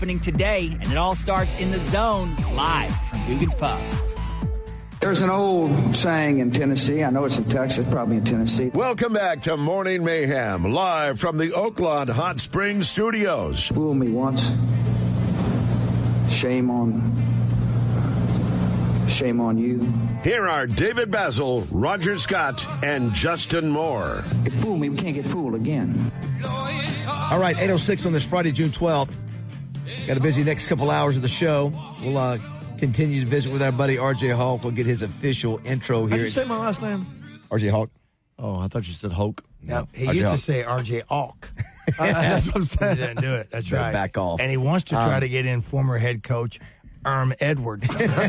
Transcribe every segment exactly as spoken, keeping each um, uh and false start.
happening today, and it all starts in the Zone, live from Dugan's Pub. There's an old saying in Tennessee. I know it's in Texas, probably in Tennessee. Welcome back to Morning Mayhem, live from the Oaklawn Hot Springs Studios. Fool me once. Shame on... Shame on you. Here are David Basil, Roger Scott, and Justin Moore. It fooled me. We can't get fooled again. All right, eight oh six on this Friday, June twelfth. Got a busy next couple hours of the show. We'll uh, continue to visit with our buddy R J Hawk. We'll get his official intro here. How'd you say my last name? R J Hawk. Oh, I thought you said Hulk. No, he R J used Hawk. to say R J Hawk. uh, that's what I'm saying. He didn't do it. That's Better right. back off. And he wants to try Um, to get in former head coach Erm Edwards.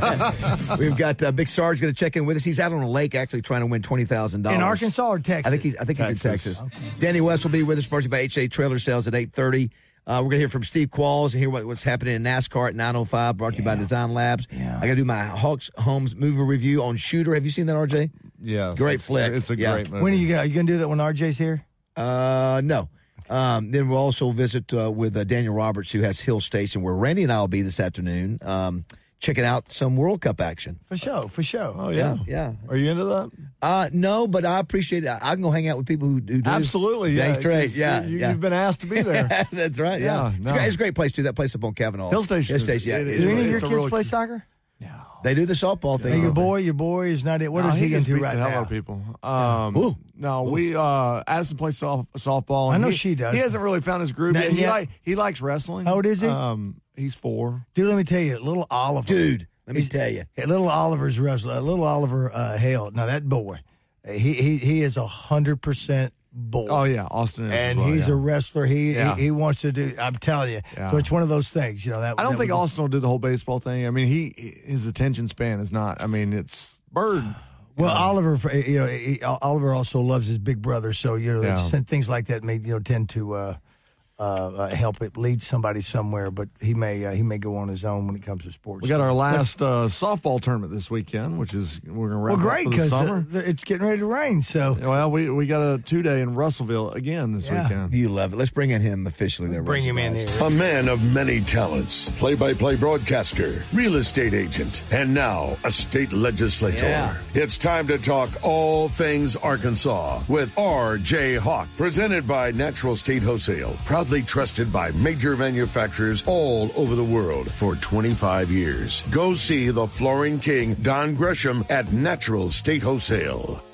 We've got uh, Big Sarge going to check in with us. He's out on a lake actually trying to win twenty thousand dollars. In Arkansas or Texas? I think he's, I think Texas. he's in Texas. Okay. Danny West will be with us, brought to you by H A Trailer Sales at eight thirty. Uh, we're going to hear from Steve Qualls and hear what, what's happening in NASCAR at nine oh five, brought to you by Yeah. Design Labs. Yeah. I got to do my Hawks Homes movie review on Shooter. Have you seen that, R J? Yeah. Great it's, flick. It's a Yeah. great movie. When are you going? Are you going to do that when R J's here? Uh, no. Um, then we'll also visit uh, with uh, Daniel Roberts, who has Hill Station, where Randy and I will be this afternoon, um, checking out some World Cup action. For sure, for sure. Oh, yeah. Yeah. Are you into that? Uh, no, but I appreciate it. I I can go hang out with people who, who do. Absolutely. Yeah. That's right. You- Yeah, You, yeah. You've been asked to be there. That's right. Yeah, Yeah, It's, no. great, it's a great place too. That place up on Kavanaugh. Hill Station Hill is- Station. Yeah, it it is. Do is. any of your It's a kids really play cute- soccer? No. They do the softball thing. And your over there. boy, your boy is not it. What No, is he, just into beats right the hell now? out of people. Um, Ooh. No, we uh, Addison plays soft, softball. I and know he, she does. He hasn't really found his groove Not yet. He, yet. like, he likes wrestling. How old is he? Um, he's four. Dude, let me tell you, little Oliver. Dude, let me tell you. Hey, little Oliver's wrestler. Little Oliver, uh, hell, now that boy, he he he is a hundred percent boy. Oh, yeah. Austin is. And as well, he's yeah. a wrestler. He, Yeah. he he wants to do. I'm telling you. Yeah. So it's one of those things, you know. That I don't that think would- Austin will do the whole baseball thing. I mean, he his attention span is not. I mean, it's Bird. Well, Um, Oliver, you know, he, Oliver also loves his big brother, so you know, Yeah. just things like that may you know tend to uh, uh, uh, help it lead somebody somewhere. But he may uh, he may go on his own when it comes to sports. We got our last uh, softball tournament this weekend, which is we're going to wrap well, great up for the because summer. it's getting ready to rain. So Well, we we got a two day in Russellville again this Yeah. weekend. You love it. Let's bring in him officially there. bring Russell, him in guys. here. A man of many talents, play-by-play broadcaster, real estate agent, and now a state legislator. Yeah. It's time to talk all things Arkansas with R J Hawk, presented by Natural State Wholesale, proudly trusted by major manufacturers all over the world for twenty-five years. Go see the flooring king, Don Gresham, at Natural State Wholesale.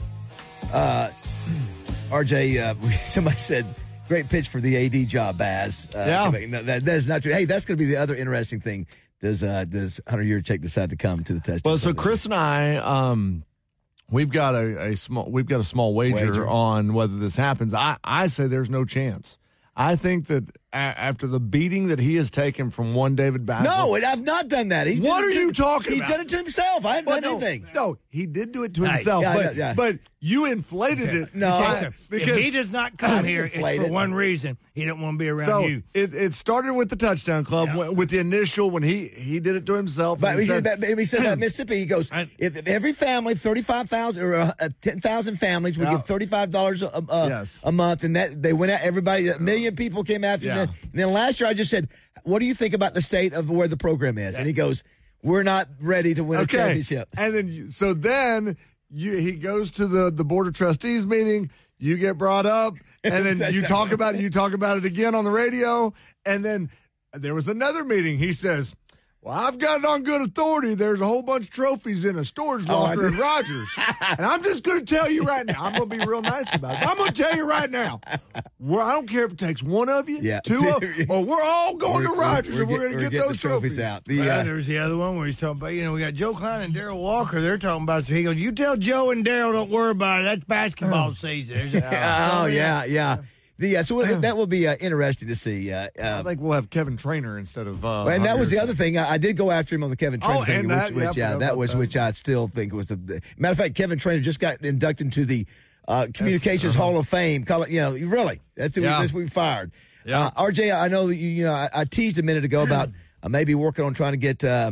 R J, uh, somebody said, great pitch for the A D job, Baz. Uh, Yeah. no, that, that is not true. Hey, that's going to be the other interesting thing. Does uh, does Hunter Yurchek decide to come to the test? Well, so Chris and I, um, we've got a, a small we've got a small wager, Wager. on whether this happens. I, I say there's no chance. I think that a- after the beating that he has taken from one David Basil. No, it- I've not done that. He's What done it are to- you talking He's about? done it to himself. I haven't But done no, anything. no, he did do it to Right. himself. Yeah, I but, know, yeah. but you inflated it. No, I- I- because if he does not come I here, it's inflated. for one reason: he don't want to be around so you. it, it started with the touchdown club Yeah. w- with the initial when he he did it to himself. But and he, said- but he said about Mississippi, he goes, I- if, if every family, thirty-five thousand or uh, ten thousand families would Yeah. give thirty-five dollars a, a, Yes. a month, and that they went out, everybody, a million people came after Yeah. them. And then last year I just said, what do you think about the state of where the program is? And he goes, we're not ready to win a championship. And then, you, so then you, he goes to the, the board of trustees meeting. You get brought up, and then you talk about it. You talk about it again on the radio, and then there was another meeting. He says, "Well, I've got it on good authority. There's a whole bunch of trophies in a storage Oh, I locker did. at Rogers, and I'm just going to tell you right now. I'm going to be real nice about it. I'm going to tell you right now. Well, I don't care if it takes one of you, Yeah. two of, or we're all going to Rogers, and we're going to get getting those the trophies, trophies out. The, Well, uh, there's the other one where he's talking about, you know, we got Joe Klein and Daryl Walker. They're talking about it. So he goes, you tell Joe and Daryl, don't worry about it. That's basketball season. There's a- oh, yeah, yeah. The, uh, so that will be uh, interesting to see. Uh, I uh, think we'll have Kevin Trainer instead of. Uh, and that was the Hunter. other thing. I, I did go after him on the Kevin Trainer Oh, thing, and which, that, which yeah, I yeah, forgot that about was that. which I still think was the matter of fact. Kevin Trainer just got inducted into the uh, Communications Hall of Fame. Call it, you know, really, that's who, Yeah. that's who we fired. Yeah. Uh, R J, I know that you, you know, I, I teased a minute ago about uh, maybe working on trying to get uh,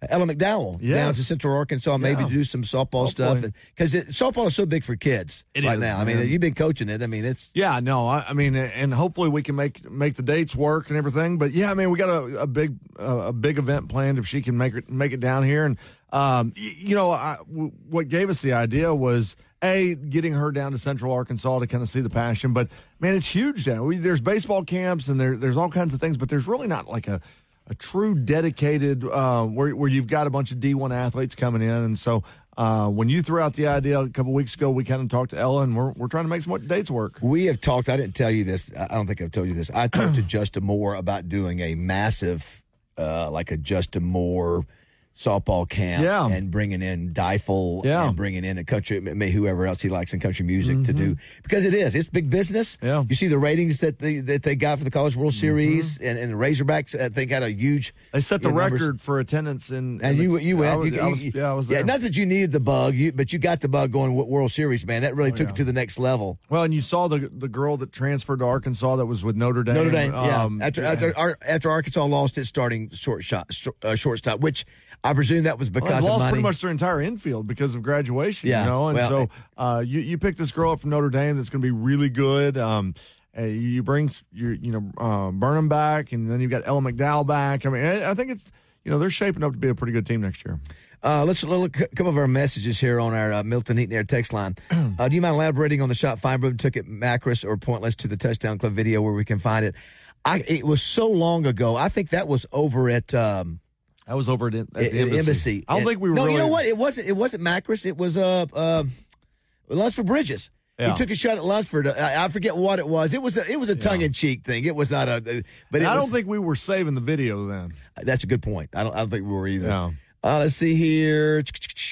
Ella McDowell Yes. down to Central Arkansas, maybe Yeah. to do some softball stuff. Because softball is so big for kids It right is, now. I mean, man. you've been coaching it. I mean, it's. Yeah, no, I, I mean, and hopefully we can make make the dates work and everything. But yeah, I mean, we got a, a big uh, a big event planned if she can make it make it down here. And um, y- you know, I, w- what gave us the idea was a getting her down to Central Arkansas to kind of see the passion. But man, it's huge down. We, there's baseball camps and there there's all kinds of things, but there's really not like a a true dedicated uh, where where you've got a bunch of D one athletes coming in. And so uh, when you threw out the idea a couple weeks ago, we kind of talked to Ella, and we're we're trying to make some dates work. We have talked, I didn't tell you this. I don't think I've told you this. I talked to Justin Moore about doing a massive, uh, like a Justin Moore softball camp Yeah. and bringing in Deifel Yeah. and bringing in a country, may whoever else he likes in country music to do, because it is, it's big business. Yeah. You see the ratings that they, that they got for the College World Series and, and the Razorbacks, I think had a huge. They set the you know, numbers. record for attendance in. And in you the, you went. I was, you, I was, you- yeah, I was there. Yeah, not that you needed the bug, you, but you got the bug going with World Series, man. That really took Oh, yeah. it to the next level. Well, and you saw the the girl that transferred to Arkansas that was with Notre Dame. Notre Dame, yeah. Um, after, yeah. after Ar- after Arkansas lost its starting short shot, sh- uh, shortstop, which I presume that was Well, because they of lost money. pretty much their entire infield because of graduation. Yeah, you know, and well, so uh, you you pick this girl up from Notre Dame that's going to be really good. Um, uh, you bring you you know uh, Burnham back, and then you've got Ella McDowell back. I mean, I, I think it's you know they're shaping up to be a pretty good team next year. Uh, let's look a couple of our messages here on our uh, Milton Heat and Air text line. Uh, do you mind elaborating on the shot Feinberg took at Macris or Pointless to the Touchdown Club video where we can find it? I, it was so long ago. I think that was over at um, I was over at, at the at- at embassy. embassy. I don't And- think we were. No, really, you know what? It wasn't. It wasn't Macris. It was uh, uh Lunsford Bridges. Yeah. He took a shot at Lunsford. I, I forget what it was. It was a, it was a tongue in cheek thing. It was not a. But it I was, don't think we were saving the video then. that's a good point. I don't. I don't think we were either. Yeah. Uh, let's see here.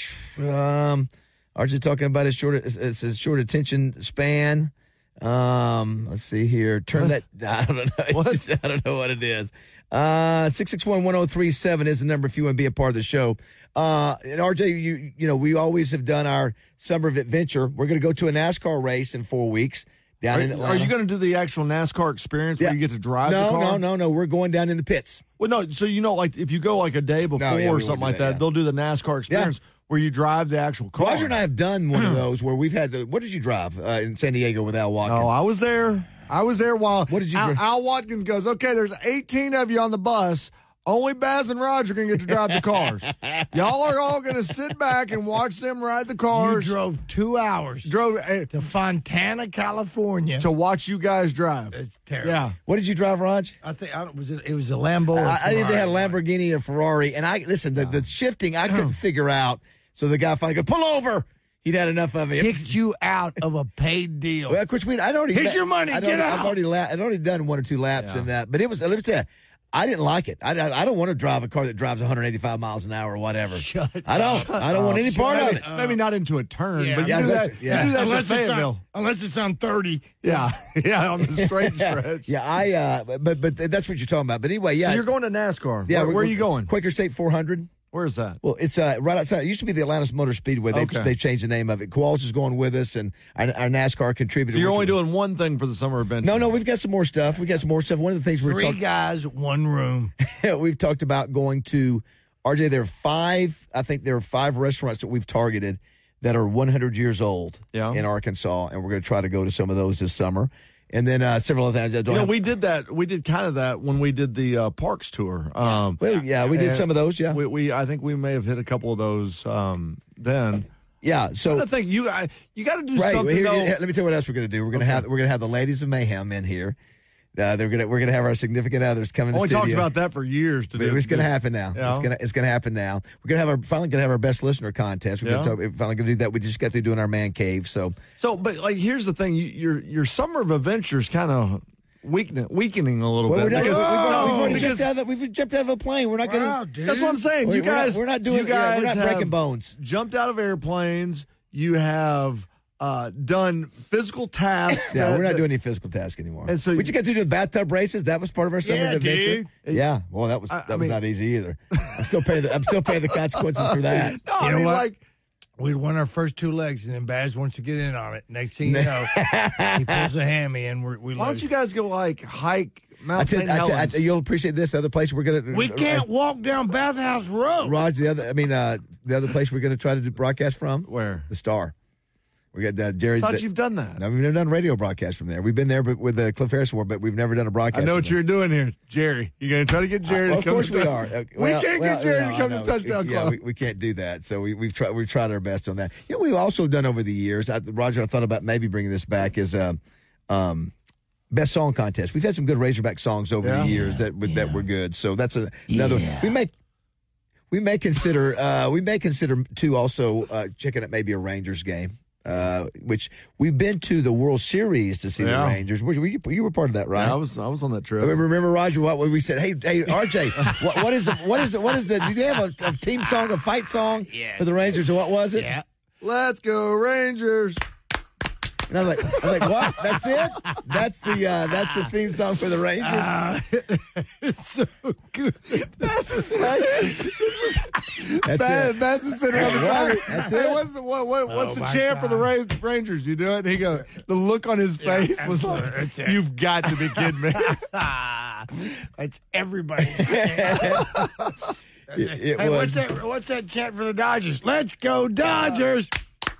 Um, Archie talking about his short. It's a short attention span. Um, let's see here. Turn that. I don't know. It's What? just- I don't know what it is. Uh, six six one one zero three seven is the number if you want to be a part of the show. Uh, and R J, you you know we always have done our summer of adventure. We're going to go to a NASCAR race in four weeks down Are, in Atlanta. are you going to do the actual NASCAR experience where Yeah. you get to drive No, the car? no, no, no. We're going down in the pits. Well, no. So you know, like if you go like a day before yeah, we or would something do like that, that, yeah. they'll do the NASCAR experience where you drive the actual car. Roger and I have done one of those where we've had. The, what did you drive uh, in San Diego with Al Watkins? No, I was there. I was there while What did you Al, dri- Al Watkins goes, okay, there's eighteen of you on the bus. Only Baz and Roger can get to drive the cars. Y'all are all going to sit back and watch them ride the You cars. drove two hours Drove eh, to Fontana, California. to watch you guys drive. It's terrible. Yeah. What did you drive, Raj? I think I don't, was it. It was a Lambo. Or I, I think they had a Ferrari. Lamborghini and a Ferrari, and I listen. The, the shifting I couldn't figure out. So the guy finally goes, "Pull over." He'd had enough of it. Kicked you out of a paid deal. Well, of course, we I'd already. Here's your money, I'd get already, out. I've already, la- I'd already done one or two laps in that, but it was. Let me tell you, I didn't like it. I, I, I don't want to drive a car that drives one hundred eighty-five miles an hour or whatever. Shut I don't. I don't want any part of maybe, it. maybe not into a turn, Yeah. but you Yeah, do that's- that. yeah. You do that unless, to it's Fayetteville. on, unless it's on thirty. Yeah, yeah, on the straight stretch. Yeah, I. Uh, but but that's what you're talking about. But anyway, yeah. So you're going to NASCAR. Yeah, where, we're- where are you going? Quaker State four hundred. Where's that? Well, it's uh, right outside. It used to be the Atlanta Motor Speedway. They Okay. they changed the name of it. Kowals is going with us, and our, our NASCAR contributor. So you're which only we- doing one thing for the summer event. No, no, we've got some more stuff. We got some more stuff. One of the things we're Three talking. guys, one room. We've talked about going to R J. There are five. I think there are five restaurants that we've targeted that are one hundred years old Yeah. in Arkansas, and we're going to try to go to some of those this summer. And then uh, several other things. I don't You know, have- we did that. We did kind of that when we did the uh, parks tour. Um, well, yeah, we did and some of those. Yeah, we, we, I think we may have hit a couple of those um, then. yeah. So I think you, I, you got to do right. something. Here, though. here, let me tell you what else we're going to do. We're going to have we're going to have the Ladies of Mayhem in here. Uh, they're gonna we're going to have our significant others come in the Oh, we studio. talked about that for years. To do It's going to this. happen now. Yeah. It's going to it's going to happen now. We're going to have our finally going to have our best listener contest. We're, Yeah. gonna talk, we're finally going to do that. We just got through doing our man cave. So So, but like, here's the thing: you, your your summer of adventures kind of weakening, weakening a little well, we're bit. not, Because- we've, already- we've already because- jumped out of the, we've jumped out of the plane. We're not going Wow, to. dude. That's what I'm saying. We're You guys, not, we're not doing. You yeah, guys we're not have breaking bones. Jumped out of airplanes. You have uh, done physical tasks. Yeah, that- we're not that- doing any physical tasks anymore. And so- we just got to do the bathtub races. That was part of our summer Yeah, adventure. dude. Yeah, well, that was I- that I was mean- not easy either. I'm still paying. The, I'm still paying the consequences for that. No, I You know mean what? like We'd won our first two legs, and then Baz wants to get in on it. Next thing you know, he pulls a hammy, and we're, we Why don't lose. you guys go, like, hike Mount I tell, Saint I tell, I Helens? tell, you'll appreciate this. The other place we're going to. We can't walk down Bathhouse Road. Raj, the other, I mean, uh, the other place we're going to try to do broadcast from? Where? The Star. We got uh, Jerry. I thought the, you've done that. No, we've never done a radio broadcast from there. We've been there but with the Cliff Harris Award, but we've never done a broadcast. I know from what there. you're doing here, Jerry. You're going to try to get Jerry Uh, to of come course to we touch- are. Uh, we well- can't well, get Jerry you know, to come I to know. Touchdown yeah, Club. we, we can't do that. So we, we've tried. We've tried our best on that. You know, we've also done over the years. I, Roger, I thought about maybe bringing this back is um, um, best song contest. We've had some good Razorback songs over Yeah. the years that that Yeah. were good. So that's a, another. Yeah. We may we may consider uh, we may consider too also uh, checking out maybe a Rangers game. Uh, which we've been to the World Series to see Yeah. the Rangers. Were you, you were part of that, right? Yeah, I was I was on that trip. Remember, remember, Roger, what we said? Hey, hey, R J, what, what is the what is the what is the? Do they have a, a team song, a fight song Yeah. for the Rangers, or what was it? Yeah. Let's go Rangers. And I was like, I was like, what? That's it? That's the uh, that's the theme song for the Rangers. Uh, it's so good. That's his face. This was That's Bass, it. Bass is sitting on the What? side. That's Hey, it? what's the, what, what, what's Oh, the my chant for the God. Ra- Rangers? You do it? And he goes, the look on his Yeah, face was like, absolutely. That's it. you've got to be kidding me. It's everybody. It, it Hey, was. what's that? What's that chant for the Dodgers? Let's go Dodgers!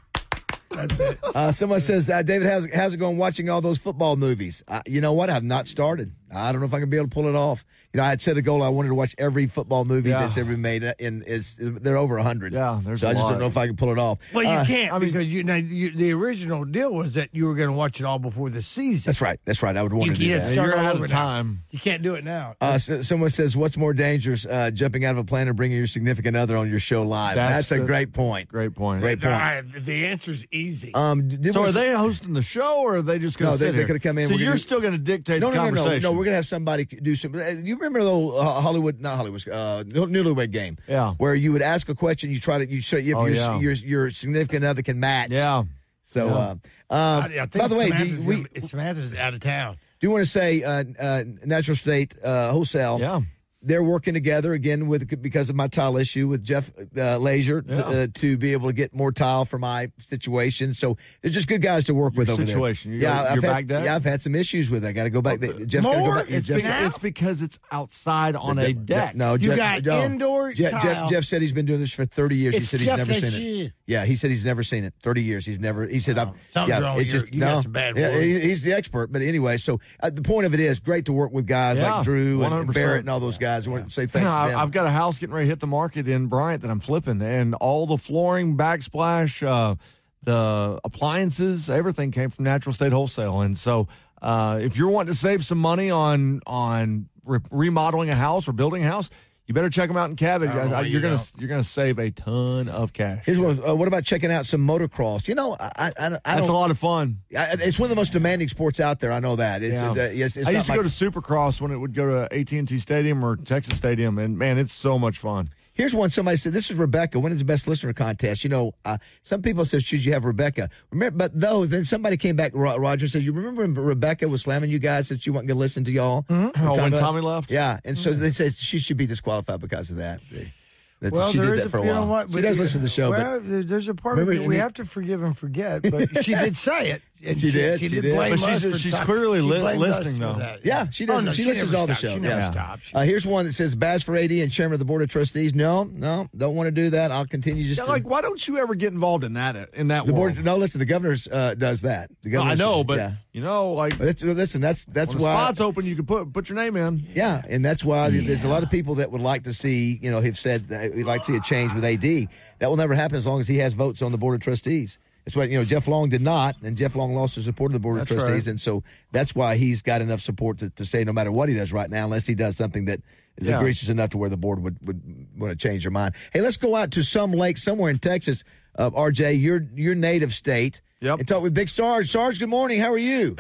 That's it. Uh, someone says, uh, David, how's, how's it going watching all those football movies? Uh, you know what? I've not started. I don't know if I can be able to pull it off. You know, I had set a goal. I wanted to watch every football movie Yeah. that's ever been made, and it's they're over a hundred. Yeah, there's so a I just lot. don't know if I can pull it off. Well, you Uh, can't I mean- because you, now, you, the original deal was that you were going to watch it all before the season. That's right. That's right. I would want You to do can't that. start You're all out over of now. time. You can't do it now. Uh, so, someone says, "What's more dangerous, uh, jumping out of a plane or bringing your significant other on your show live?" That's, That's a the- great point. Great point. Great No, point. I- the answer's easy. Um, did So we- are they hosting the show, or are they just going No, to they- sit they here? could have come in. So We're you're gonna- still going to dictate No, the no, no, no, conversation. no. We're gonna have somebody do some. uh, You remember the old, uh, Hollywood, not Hollywood, uh, Newlywed Game, Yeah. where you would ask a question, you try to, you show if Oh, your, yeah. your your significant other can match. Yeah. So, Yeah. uh, I, uh, I think by the way, do Samantha's, you, we gonna, Samantha's out of town. do you want to say uh, uh, Natural State uh, Wholesale? Yeah. They're working together again with because of my tile issue with Jeff uh, Leisure Yeah. to, uh, to be able to get more tile for my situation. So they're just good guys to work Your with over situation. there. You got yeah, your I've had, back deck? yeah, I've had some issues with it. I got to go back. They, Jeff's got to go More? back. It's, Jeff's be- now? it's because it's outside on a Jeff- deck. No, You Jeff, got no. indoor Jeff, tile. Jeff, Jeff said he's been doing this for thirty years. he It's said he's Jeff never that seen it. shit. Yeah, he said he's never seen it. Thirty years, he's never. He said, I'm, something's yeah, wrong. It's You're- just you no. got some bad yeah, boys. he- he's the expert. But anyway, so uh, the point of it is great to work with guys Yeah, like Drew one and hundred percent. Barrett and all those guys. I want to say thanks Yeah, to them. I- I've got a house getting ready to hit the market in Bryant that I'm flipping, and all the flooring, backsplash, uh, the appliances, everything came from Natural State Wholesale. And so, uh, if you're wanting to save some money on on re- remodeling a house or building a house, you better check them out in Cabot. I don't know why you're you gonna don't. you're gonna save a ton of cash. Here's one. Uh, what about checking out some motocross? You know, I, I, I, I That's don't. a lot of fun. I, it's one of the most demanding sports out there. I know that. It's, Yeah. it's, uh, it's, it's I not used to like- go to Supercross when it would go to A T and T Stadium or Texas Stadium, and man, it's so much fun. Here's one. Somebody said, "This is Rebecca. When is the best listener contest?" You know, uh, some people said, "Should you have Rebecca?" Remember, but though, then somebody came back. Ro- Roger said, "You remember when Rebecca was slamming you guys that she wasn't going to listen to y'all?" Mm-hmm. Oh, when Tommy left? Yeah, and so they said she should be disqualified because of that. That's, Well, she there did is that a, for a you while. know what? She but- does listen to the show, Well, but there- there's a part Remember, of it and we he- have to forgive and forget. But she did say it. And She did, she did. blame But she's- us for she's time- clearly she li- blamed us listening, for though. that. yeah, she does. Oh, no, she, listens never to all the stops. show. She never yeah. stops. Uh, here's one that says Baz for A D and chairman of the board of trustees. No, no, don't want to do that. I'll continue just Yeah, to, like, why don't you ever get involved in that in that the world? board. No, listen, the governor uh, does that. The No, I governor's- know, but yeah. you know, like But that's, listen, that's that's when the why. spot's open, you can put put your name in. Yeah, and that's why there's a lot of people that would like to see, you know, have said that we'd like to see a change with A D. That will never happen as long as he has votes on the board of trustees. That's why, you know, Jeff Long did not, and Jeff Long lost the support of the board That's of trustees, right. and so that's why he's got enough support to, to say no matter what he does right now, unless he does something that is Yeah. egregious enough to where the board would, would want to change their mind. Hey, let's go out to some lake somewhere in Texas, uh, R J, your your native state, Yep. and talk with Big Sarge. Sarge, good morning. How are you?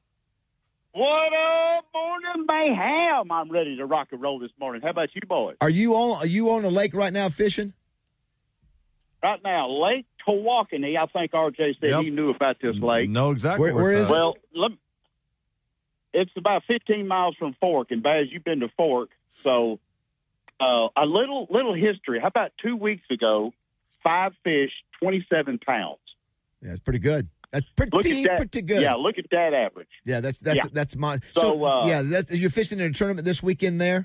What up, morning mayhem? I'm ready to rock and roll this morning. How about you boys? Are you on? Are you on a lake right now fishing? Right now, Lake Tawakoni. I think R J said Yep. he knew about this lake. No, exactly. Where- where it's is at. it? Well, let, it's about fifteen miles from Fork, and Baz, you've been to Fork, so uh, a little little history. How about two weeks ago? five fish, twenty-seven pounds. Yeah, it's pretty good. That's pretty, Look at that. pretty good. Yeah, look at that average. Yeah, that's that's Yeah. that's my. So, So, uh, yeah, that's, you're fishing in a tournament this weekend there.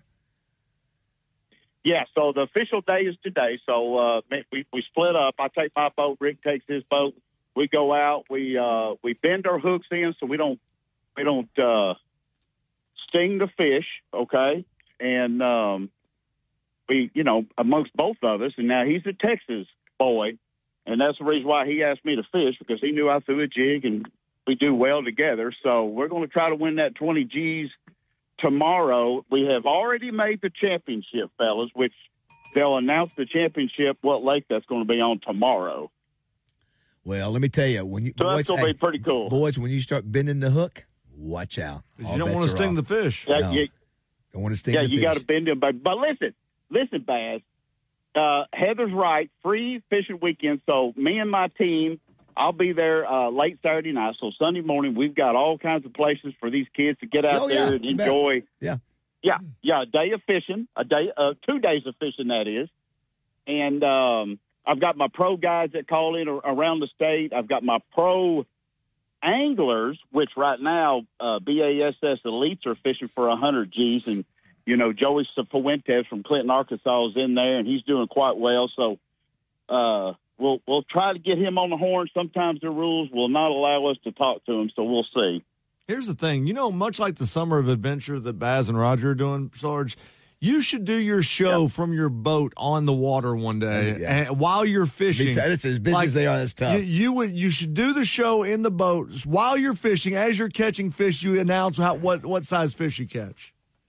Yeah, so the official day is today. So uh, we we split up. I take my boat. Rick takes his boat. We go out. We uh, we bend our hooks in so we don't we don't uh, sting the fish. Okay, and um, we you know amongst both of us. And now he's a Texas boy, and that's the reason why he asked me to fish, because he knew I threw a jig and we do well together. So we're going to try to win that twenty G's. Tomorrow. We have already made the championship, fellas, which they'll announce the championship, what lake that's going to be on tomorrow. Well, let me tell you, when you So boys, that's going to hey, be pretty cool. boys, when you start bending the hook, watch out. You All don't bets want to are sting off. the fish. Yeah, No. you, Don't want to sting yeah, the you fish. got to bend them. But, but listen, listen, Baz. Uh, Heather's right. Free fishing weekend. So me and my team, I'll be there uh, late Saturday night. So Sunday morning, we've got all kinds of places for these kids to get out Oh, yeah, there and you bet. enjoy. Yeah. Yeah, yeah, a day of fishing, a day, uh, two days of fishing, that is. And um, I've got my pro guys that call in around the state. I've got my pro anglers, which right now uh, B A S S Elites are fishing for one hundred G's. And, you know, Joey Fuentes from Clinton, Arkansas is in there, and he's doing quite well. So uh, we'll we'll try to get him on the horn. Sometimes the rules will not allow us to talk to him, so we'll see. Here's the thing. You know, much like the Summer of Adventure that Baz and Roger are doing, Sarge, you should do your show Yeah. from your boat on the water one day Yeah. and while you're fishing. It's as busy Like, as they are. That's tough. You, you would you should do the show in the boat while you're fishing. As you're catching fish, you announce how, what what size fish you catch.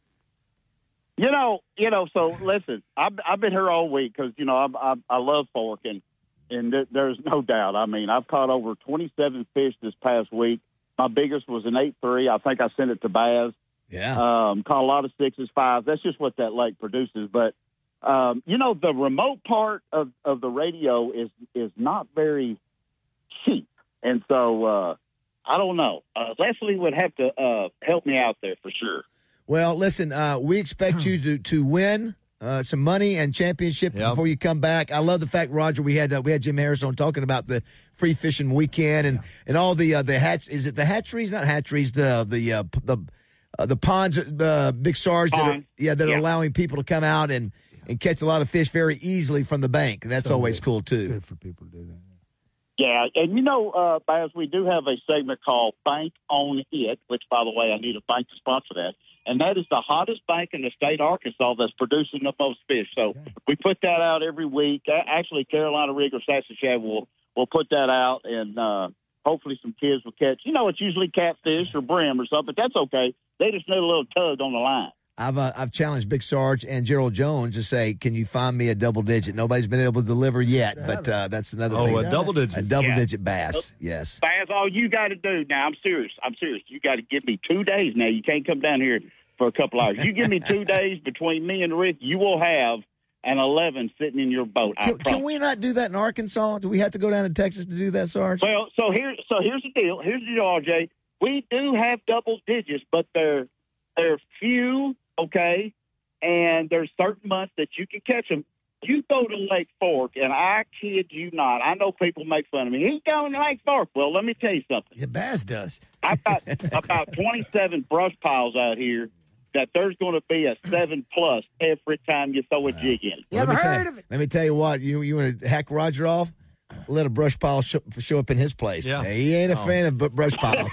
You know, you know. So listen, I've I've been here all week because you know I, I I love fork and and th- there's no doubt. I mean, I've caught over twenty-seven fish this past week. My biggest was an eight three. I think I sent it to Baz. yeah. Um, caught a lot of sixes, fives. That's just what that lake produces. But um, you know, the remote part of, of the radio is is not very cheap, and so uh, I don't know. Uh, Leslie would have to uh, help me out there for sure. Well, listen, uh, we expect you to to win uh, some money and championship Yep. before you come back. I love the fact, Roger, we had uh, we had Jim Harris on talking about the free fishing weekend and, and all the uh, the hatch. Is it the hatcheries? Not hatcheries. The the uh, p- the uh, the ponds. Uh, Big Sarge. That are, Ponds. yeah, that are Yeah. allowing people to come out and, and catch a lot of fish very easily from the bank. That's always cool too. Good for people to do that. Yeah, and you know, uh, Baz, we do have a segment called Bank on It, which, by the way, I need a bank to sponsor that. And that is the hottest bank in the state of Arkansas that's producing the most fish. So we put that out every week. A- Actually, Carolina Rig or Saskatchewan will, will put that out, and uh, hopefully some kids will catch. You know, it's usually catfish or brim or something, but that's okay. They just need a little tug on the line. I've uh, I've challenged Big Sarge and Gerald Jones to say, can you find me a double digit? Nobody's been able to deliver yet, but uh, that's another Oh, thing. a double digit. A double Yeah. digit bass. Yes. Baz, all you got to do now, I'm serious. I'm serious. You got to give me two days now. You can't come down here for a couple hours. You give me two days between me and Rick, you will have an eleven sitting in your boat. I Can, can promise. we not do that in Arkansas? Do we have to go down to Texas to do that, Sarge? Well, so here, so here's the deal. Here's the deal, R J. We do have double digits, but they're they're few, okay. And there's certain months that you can catch them. You go to Lake Fork, and I kid you not. I know people make fun of me. He's going to Lake Fork. Well, let me tell you something. Yeah, Bass does. I've got about twenty-seven brush piles out here that there's going to be a seven plus every time you throw a jig in. You Let ever me tell heard you- of it? Let me tell you what. You you want to hack Roger off? Let a brush pile show, show up in his place. Yeah. He ain't a Oh. fan of bu- brush piles.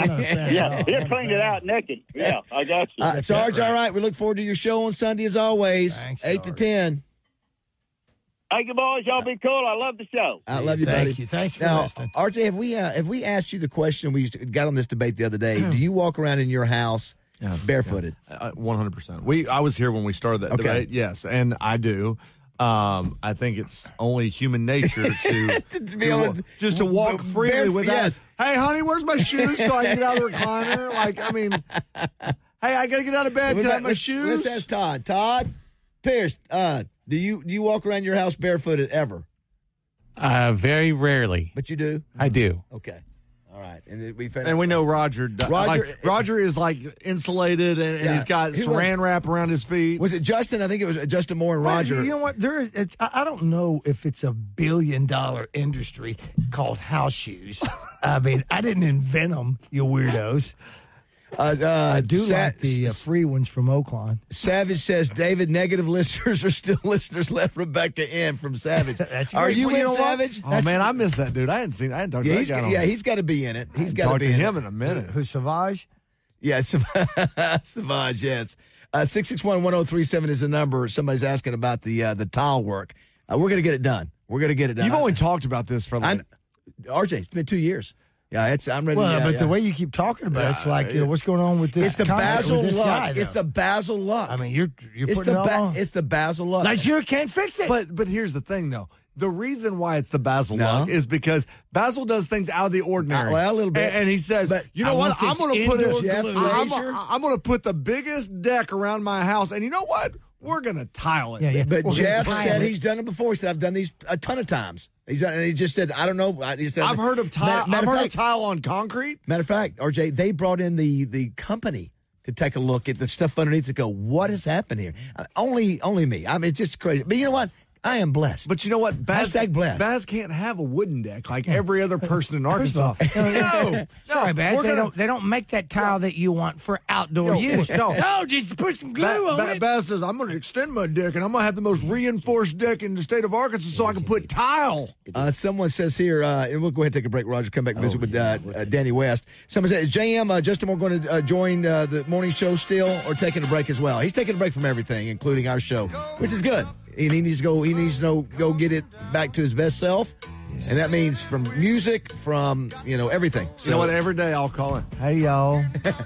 Yeah, he'll clean it out naked. Yeah, I got you. Uh, Sarge, all right. We look forward to your show on Sunday as always. Thanks, Eight to Sarge. ten. Thank you, boys. Y'all be cool. I love the show. I love you, Thank buddy. you. Thanks for Now, listening. R J, have we uh, have we asked you the question? We got on this debate the other day. Do you walk around in your house Yeah. barefooted? One hundred percent. We I was here when we started that Okay. debate. Yes, and I do. Um, I think it's only human nature to, To be to able wa- to- just to walk bare- freely without. yes. Hey, honey, where's my shoes so I can get out of the recliner? Like, I mean, hey, I gotta get out of bed. Let's Do I a- have my let's- shoes? Let's ask Todd. Todd Pierce, uh, do you do you walk around your house barefooted ever? Uh, very rarely. But you do. I do. Okay. All All right, and then we found And we know Roger. Roger- like, Roger is like insulated, and, and Yeah. he's got He was- saran wrap around his feet. Was it Justin? I think it was Justin Moore and Roger. Well, you know what? There, is, it's, I I don't know if it's a billion dollar industry called house shoes. I mean, I didn't invent them, you weirdos. Uh, uh, I do Sa- like the uh, free ones from Oakland. Savage says, David, negative listeners are still listeners. Let Rebecca in from Savage. That's Are great. you Well, you in, know what? Savage? Oh man, I miss that dude. I hadn't seen. I hadn't talked Yeah, to he's that guy. got, in a yeah, while. he's got to be in it. He's got to Talk be to in him it. in a minute. Who, Savage? Yeah, Sav- Savage, yes. Uh, six six one, one oh three seven is the number. Somebody's asking about the uh, the tile work. Uh, we're going to get it done. We're going to get it done. You've only talked about this for like. I, R J, it's been two years. Yeah, it's, I'm ready. Well, yeah, but yeah. the way you keep talking about it, it's like, you know, what's going on with this? It's the contract Basil with this luck. guy, though? It's the Basil luck. I mean, you're you're it's putting the it ba- all on. it's the Basil luck. Like you can't fix it. But but here's the thing though. The reason why it's the Basil No. luck is because Basil does things out of the ordinary. Uh, well, a little bit. And, and he says, But you know I what? want I'm this going to put indoor it. Jeff glue. I'm, Glazier? I'm going to put the biggest deck around my house, and you know what? We're going to tile it. Yeah, yeah. But Well, Jeff here's the said problem. he's done it before. He said, I've done these a ton of times. He's done, and he just said, I don't know. He said, I've heard of tile. Matter, matter I've heard fact, of tile on concrete. Matter of fact, R J, they brought in the the company to take a look at the stuff underneath to go, what has happened here? Uh, only only me. I mean, it's just crazy. But you know what? I am blessed. But you know what? Baz, Hashtag blessed. Baz can't have a wooden deck like every other person in First of Arkansas. all, no, no, sorry, Baz, we're they gonna- don't they don't make that tile that you want for outdoor No, use. no. no, just put some glue Ba- on Ba- it. Baz says, I'm going to extend my deck, and I'm going to have the most reinforced deck in the state of Arkansas so I can put tile. Uh, someone says here, uh, and we'll go ahead and take a break, Roger. Come back and visit with uh, uh, Danny West. Someone says, is J M, uh, Justin Moore going to uh, join uh, the morning show still or taking a break as well? He's taking a break from everything, including our show, which is good. And he needs to go, he needs to go, go get it back to his best self. And that means from music, from, you know, everything. So, You know what? Every day I'll call him. Hey, y'all.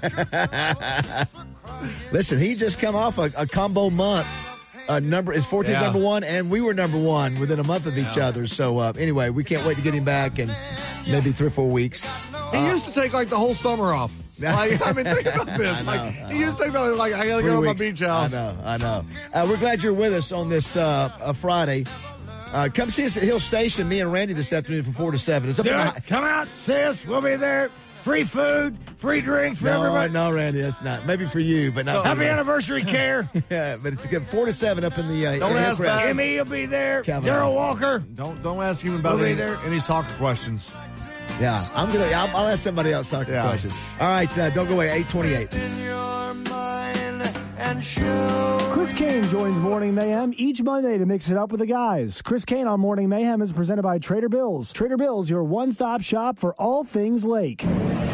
listen, he just come off a, a combo month. Uh, number is fourteenth Yeah. number one, and we were number one within a month of each other. So uh, anyway, we can't wait to get him back in maybe three or four weeks. He used to take like the whole summer off. Like, I mean, think about this. Like, he used to take the, like, I got to Three go to my weeks. beach house. I know, I know. Uh, we're glad you're with us on this uh, uh, Friday. Uh, come see us at Hill Station, me and Randy this afternoon from four to seven. It's up Do in it. Come out, see us. We'll be there. Free food, free drinks for No, everybody. no, Randy, that's not. Maybe for you, but not. for Happy me. anniversary, Care. Yeah, but it's good. Four to seven up in the. Uh, Don't in ask Hillcrest. Baz. Jimmy will be there. Calvin. Daryl Walker. Don't don't ask him about We'll be any, there. any soccer questions. Yeah, I'm gonna. I'll, I'll ask somebody else soccer Yeah. questions. All right, uh, don't go away. Eight twenty-eight. Chris Kane joins Morning Mayhem each Monday to mix it up with the guys. Chris Kane on Morning Mayhem is presented by Trader Bills. Trader Bills, your one-stop shop for all things Lake.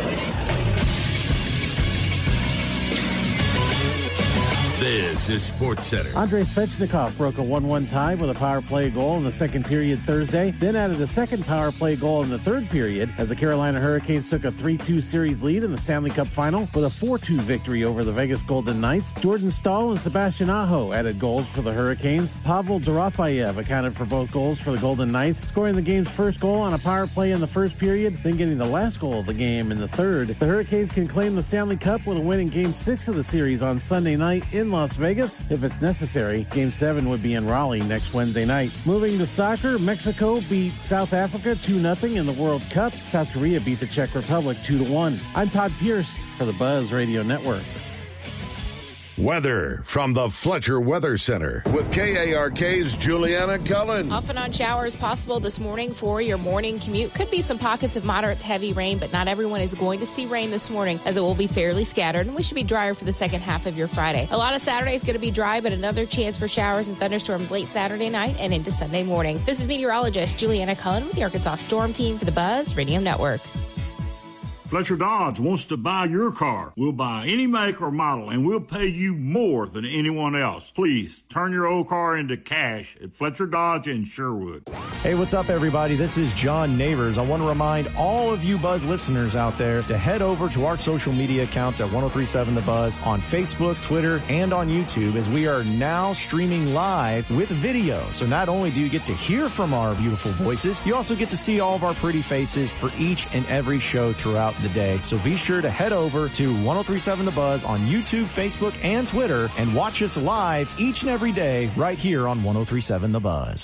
This is Sports Center. Andrei Svechnikov broke a one one tie with a power play goal in the second period Thursday, then added a second power play goal in the third period as the Carolina Hurricanes took a three two series lead in the Stanley Cup Final with a four two victory over the Vegas Golden Knights. Jordan Stahl and Sebastian Aho added goals for the Hurricanes. Pavel Dorofeyev accounted for both goals for the Golden Knights, scoring the game's first goal on a power play in the first period, then getting the last goal of the game in the third. The Hurricanes can claim the Stanley Cup with a win in Game six of the series on Sunday night in Las Vegas. If it's necessary, Game seven would be in Raleigh next Wednesday night. Moving to soccer, Mexico beat South Africa two nothing in the World Cup. South Korea beat the Czech Republic two to one. I'm Todd Pierce for the Buzz Radio Network. Weather from the Fletcher Weather Center with K A R K's Juliana Cullen. Off and on showers possible this morning for your morning commute. Could be some pockets of moderate to heavy rain, but not everyone is going to see rain this morning as it will be fairly scattered, and we should be drier for the second half of your Friday. A lot of Saturday is going to be dry, but another chance for showers and thunderstorms late Saturday night and into Sunday morning. This is meteorologist Juliana Cullen with the Arkansas Storm Team for the Buzz Radio Network. Fletcher Dodge wants to buy your car. We'll buy any make or model, and we'll pay you more than anyone else. Please turn your old car into cash at Fletcher Dodge in Sherwood. Hey, what's up, everybody? This is John Neighbors. I want to remind all of you Buzz listeners out there to head over to our social media accounts at ten thirty-seven The Buzz on Facebook, Twitter, and on YouTube, as we are now streaming live with video. So not only do you get to hear from our beautiful voices, you also get to see all of our pretty faces for each and every show throughout the day. So be sure to head over to ten thirty-seven The Buzz on YouTube, Facebook, and Twitter and watch us live each and every day right here on ten thirty-seven The Buzz. Only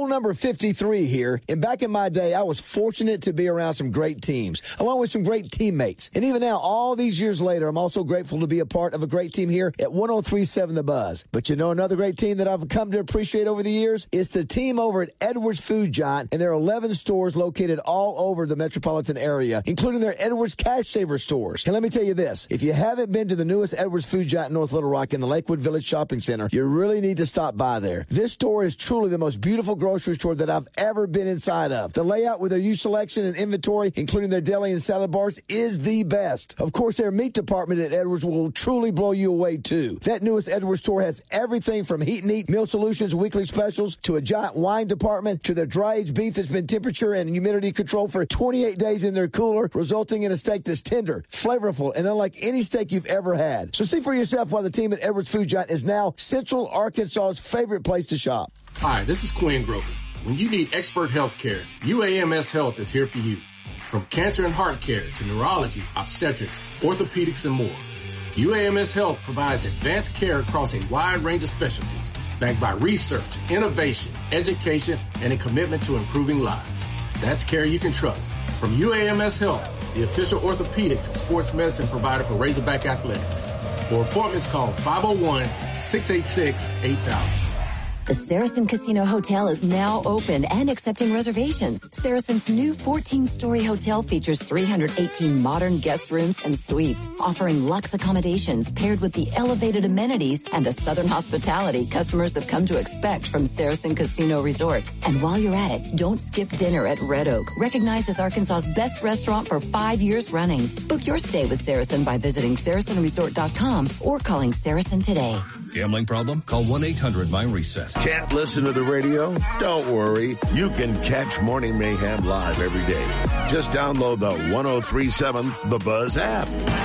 number fifty-three here, and back in my day, I was fortunate to be around some great teams, along with some great teammates. And even now, all these years later, I'm also grateful to be a part of a great team here at one oh three point seven The Buzz. But you know another great team that I've come to appreciate over the years? It's the team over at Edwards Food Giant, and there are eleven stores located all over the metropolitan area, including their Edwards Cash Saver stores. And let me tell you this, if you haven't been to the newest Edwards Food Giant in North Little Rock in the Lakewood Village Shopping Center, you really need to stop by there. This store is truly the most beautiful grocery store that I've ever been inside of. The layout with their used selection and inventory, including their deli and salad bars, is the best. Of course, their meat department at Edwards will truly blow you away, too. That newest Edwards store has everything from heat and eat, meal solutions, weekly specials, to a giant wine department, to their dry-aged beef that's been temperature and humidity controlled for twenty-eight days in their cooler, resulting in a steak that's tender, flavorful, and unlike any steak you've ever had. So see for yourself why the team at Edwards Food Giant is now Central Arkansas's favorite place to shop. Hi, this is Quinn Grover. When you need expert health care, U A M S Health is here for you. From cancer and heart care to neurology, obstetrics, orthopedics, and more, U A M S Health provides advanced care across a wide range of specialties, backed by research, innovation, education, and a commitment to improving lives. That's care you can trust. From U A M S Health, the official orthopedics and sports medicine provider for Razorback Athletics. For appointments, call five oh one, six eight six, eight thousand. The Saracen Casino Hotel is now open and accepting reservations. Saracen's new fourteen-story hotel features three hundred eighteen modern guest rooms and suites, offering luxe accommodations paired with the elevated amenities and the southern hospitality customers have come to expect from Saracen Casino Resort. And while you're at it, don't skip dinner at Red Oak, recognized as Arkansas's best restaurant for five years running. Book your stay with Saracen by visiting saracen resort dot com or calling Saracen today. Gambling problem? Call one eight hundred my reset. Can't listen to the radio? Don't worry. You can catch Morning Mayhem live every day. Just download the one oh three point seven The Buzz app.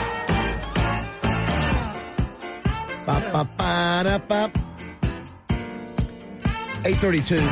eight thirty-two.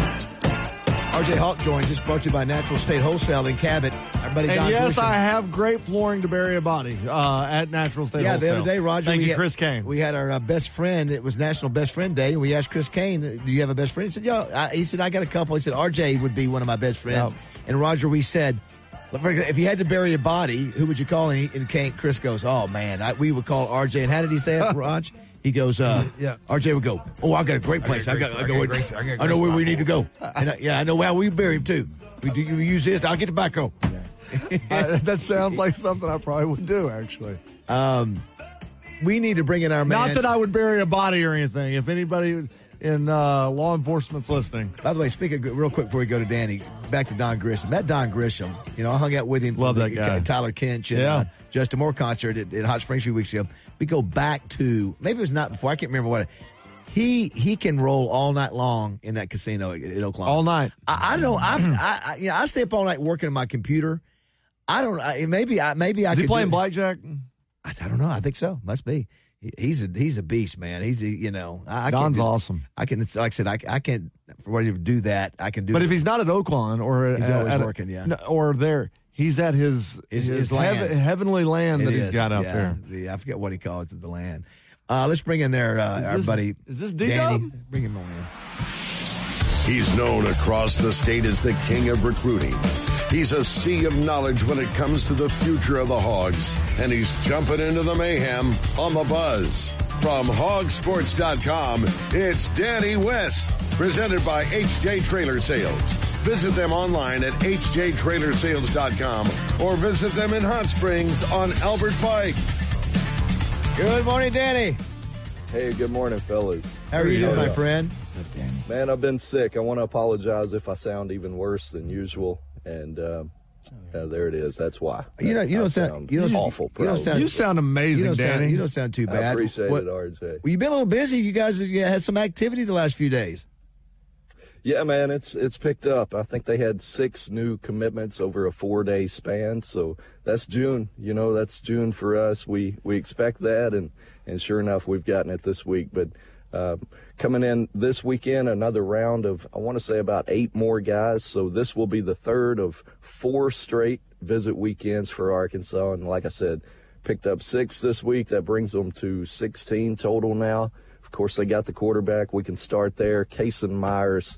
R J Hawk joins us, brought to you by Natural State Wholesale in Cabot. Our buddy and Don yes, Grisham. I have great flooring to bury a body uh, at Natural State Yeah, Wholesale. the other day, Roger. Thank we you, had, Chris Kane. We had our uh, best friend. It was National Best Friend Day, and we asked Chris Kane, "Do you have a best friend?" He said, "Yo." I, he said, "I got a couple." He said, "R J would be one of my best friends." Yep. And Roger, we said, if you had to bury a body, who would you call? And, he, and Kane, Chris goes, "Oh man, I, we would call R J." And how did he say it, Raj? He goes, uh, yeah. R J would go, "Oh, I got a great place. I, got, I, got, I, got, I, got, I, got I know where we need to go. And I, yeah, I know how we bury him too. We do you use this? I'll get the backhoe." uh, that sounds like something I probably would do, actually. Um, we need to bring in our man. Not that I would bury a body or anything. If anybody in uh, law enforcement's listening. By the way, speaking real quick before we go to Danny, back to Don Grisham. That Don Grisham, you know, I hung out with him. Love that the, guy. Tyler Kinch and yeah. uh, Justin Moore concert at, at Hot Springs a few weeks ago. We go back to, maybe it was not before, I can't remember what it He he can roll all night long in that casino at, at Oklahoma. All night. I, I know. I've, I I you know I stay up all night working on my computer. I don't. I, maybe I maybe Is I. Is he could playing do, blackjack? I, I don't know. I think so. Must be. He, he's a he's a beast, man. He's a, you know. I, I Don's do, awesome. I can. Like I said, I, I can't. For to do that, I can do. But it. if he's not at Oakland or he's at, always at working, yeah, or there. He's at his his, his, his heav- heavenly land it that is, he's got out yeah. there. The, I forget what he calls it, the land. Uh, let's bring in there uh, our this, buddy. Is this Danny? D-Dub? Bring him on in. He's known across the state as the king of recruiting. He's a sea of knowledge when it comes to the future of the Hogs, and he's jumping into the mayhem on the Buzz. From hog sports dot com, it's Danny West, presented by H J Trailer Sales. Visit them online at h j trailer sales dot com or visit them in Hot Springs on Albert Pike. Good morning, Danny. Hey, good morning, fellas. How are you doing, my friend? Man, I've been sick. I want to apologize if I sound even worse than usual. And um, uh, there it is. That's why. You know, you I don't sound, you don't, awful. You don't sound, you sound amazing, you don't Danny. Sound, you don't sound too bad. I appreciate what, it, R J. Well, you've been a little busy. You guys have, you had some activity the last few days. Yeah, man, it's it's picked up. I think they had six new commitments over a four-day span. So that's June. You know, that's June for us. We we expect that, and and sure enough, we've gotten it this week. But uh, coming in this weekend, another round of, I want to say about eight more guys. So this will be the third of four straight visit weekends for Arkansas. And like I said, picked up six this week. That brings them to sixteen total now. Of course, they got the quarterback. We can start there. Kason Myers.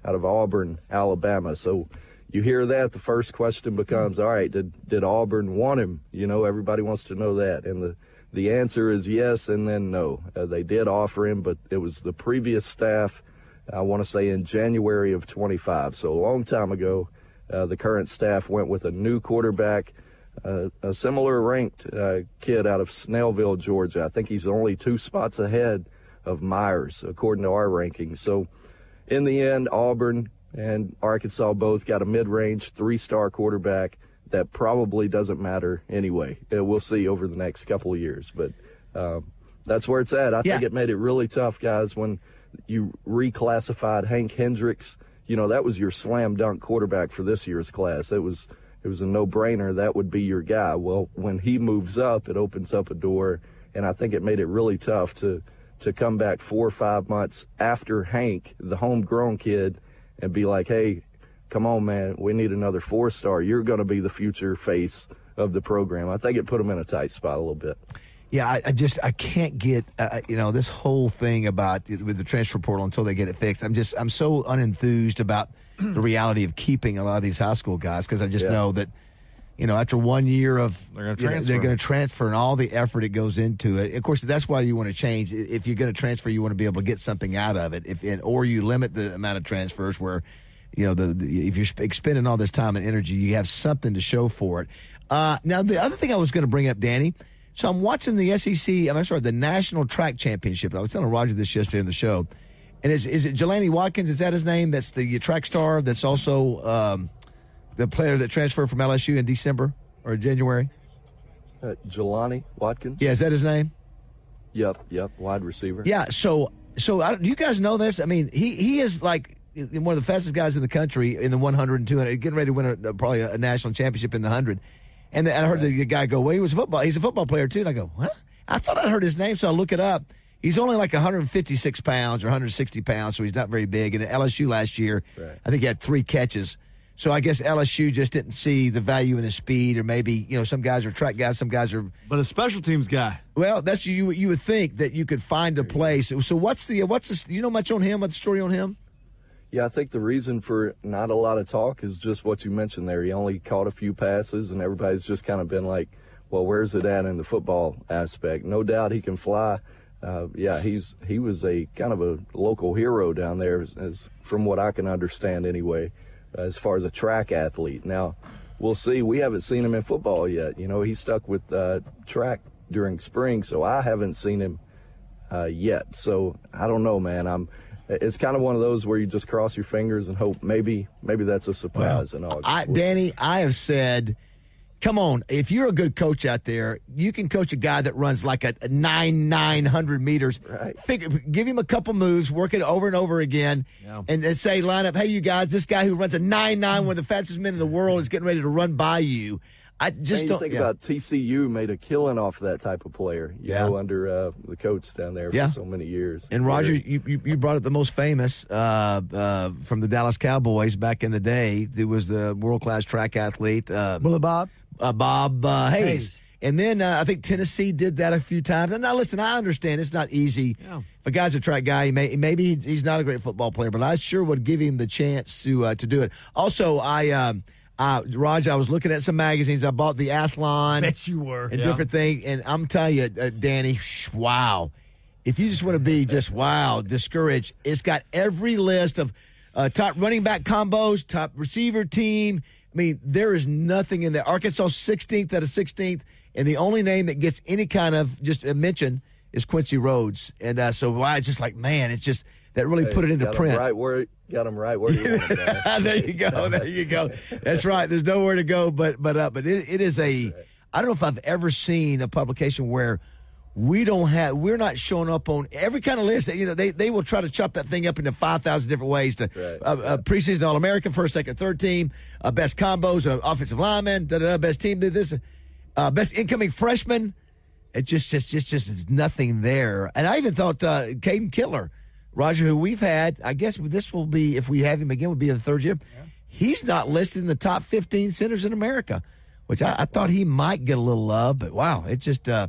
out of Auburn, Alabama. So you hear that, the first question becomes, all right, did did Auburn want him? You know, everybody wants to know that. And the, the answer is yes and then no. Uh, they did offer him, but it was the previous staff, I want to say in January of twenty-five. So a long time ago, uh, the current staff went with a new quarterback, uh, a similar ranked uh, kid out of Snellville, Georgia. I think he's only two spots ahead of Myers, according to our rankings. So in the end, Auburn and Arkansas both got a mid-range three-star quarterback that probably doesn't matter anyway. Uh, we'll see over the next couple of years. But um, that's where it's at. I yeah. think it made it really tough, guys, when you reclassified Hank Hendricks. You know, that was your slam dunk quarterback for this year's class. It was it was a no-brainer. That would be your guy. Well, when he moves up, it opens up a door, and I think it made it really tough to, to come back four or five months after Hank, the homegrown kid, and be like, hey, come on, man, we need another four-star. You're going to be the future face of the program. I think it put them in a tight spot a little bit. Yeah, I, I just I can't get uh, you know this whole thing about with the transfer portal until they get it fixed. I'm just I'm so unenthused about the reality of keeping a lot of these high school guys because I just yeah. know that you know after one year of they're going to you know, transfer, they're going to transfer and all the effort it goes into it. Of course, that's why you want to change. If you're going to transfer, you want to be able to get something out of it. If and, or you limit the amount of transfers where you know the, the if you're spending all this time and energy, you have something to show for it. Uh, now, the other thing I was going to bring up, Danny. So I'm watching the S E C, I'm sorry, the National Track Championship. I was telling Roger this yesterday in the show. And is is it Jelani Watkins? Is that his name? That's the track star that's also um, the player that transferred from L S U in December or January? Uh, Jelani Watkins? Yeah, is that his name? Yep, yep, wide receiver. Yeah, so so I, do you guys know this? I mean, he, he is like one of the fastest guys in the country in the one hundred and two hundred, getting ready to win a, probably a national championship in the one hundred. And I heard the guy go, well, he was a football. He's a football player, too. And I go, what? I thought I'd heard his name, so I look it up. He's only like one hundred fifty-six pounds or one hundred sixty pounds, so he's not very big. And at L S U last year, right. I think he had three catches. So I guess L S U just didn't see the value in his speed, or maybe, you know, some guys are track guys, some guys are. But a special teams guy. Well, that's you. You would think that you could find a place. So what's the, what's the, you know much on him, what's the story on him? Yeah, I think the reason for not a lot of talk is just what you mentioned there. He only caught a few passes, and everybody's just kind of been like, well, where's it at in the football aspect? No doubt he can fly. Uh, yeah, he's he was a kind of a local hero down there, as, as from what I can understand anyway, as far as a track athlete. Now, we'll see. We haven't seen him in football yet. You know, he's stuck with uh, track during spring, so I haven't seen him uh, yet. So I don't know, man. I'm. It's kind of one of those where you just cross your fingers and hope maybe maybe that's a surprise well, in August. I, Danny, I have said, come on, if you're a good coach out there, you can coach a guy that runs like a, a nine, nine hundred meters. Right. Figure, give him a couple moves, work it over and over again, yeah. and then say, line up, hey, you guys, this guy who runs a nine nine, one of the fastest men in the world, is getting ready to run by you. I just and don't you think yeah. about T C U made a killing off of that type of player, you yeah. know, under uh, the coach down there yeah. for so many years. And Roger, you, you, you brought up the most famous uh, uh, from the Dallas Cowboys back in the day. It was the world class track athlete, uh, Bob, uh, Bob uh, Hayes. Hayes. And then uh, I think Tennessee did that a few times. And now, listen, I understand it's not easy. Yeah. If a guy's a track guy, he may, maybe he's not a great football player, but I sure would give him the chance to uh, to do it. Also, I. Um, Uh, Raj, I was looking at some magazines. I bought the Athlon. Bet you were. And yeah. different things. And I'm telling you, uh, Danny, wow. If you just want to be just, wow, discouraged, it's got every list of uh, top running back combos, top receiver team. I mean, there is nothing in there. Arkansas sixteenth out of sixteenth. And the only name that gets any kind of just a mention is Quincy Rhodes. And uh, so, wow, it's just like, man, it's just that really hey, put it into got print. Him right where, got him right where you want him. There you go. There you go. That's right. There's nowhere to go but but up. But it, it is a. I don't know if I've ever seen a publication where we don't have. We're not showing up on every kind of list. You know, they they will try to chop that thing up into five thousand different ways to right. uh, uh, preseason All American, first, second, third team, uh, best combos, uh, offensive lineman, da da da, best team did this, uh, best incoming freshman. It just just just just is nothing there. And I even thought uh, Caden Kittler. Roger, who we've had, I guess this will be, if we have him again, would be the third year. Yeah. He's not listed in the top fifteen centers in America, which I, I thought he might get a little love, but wow, it's just, uh,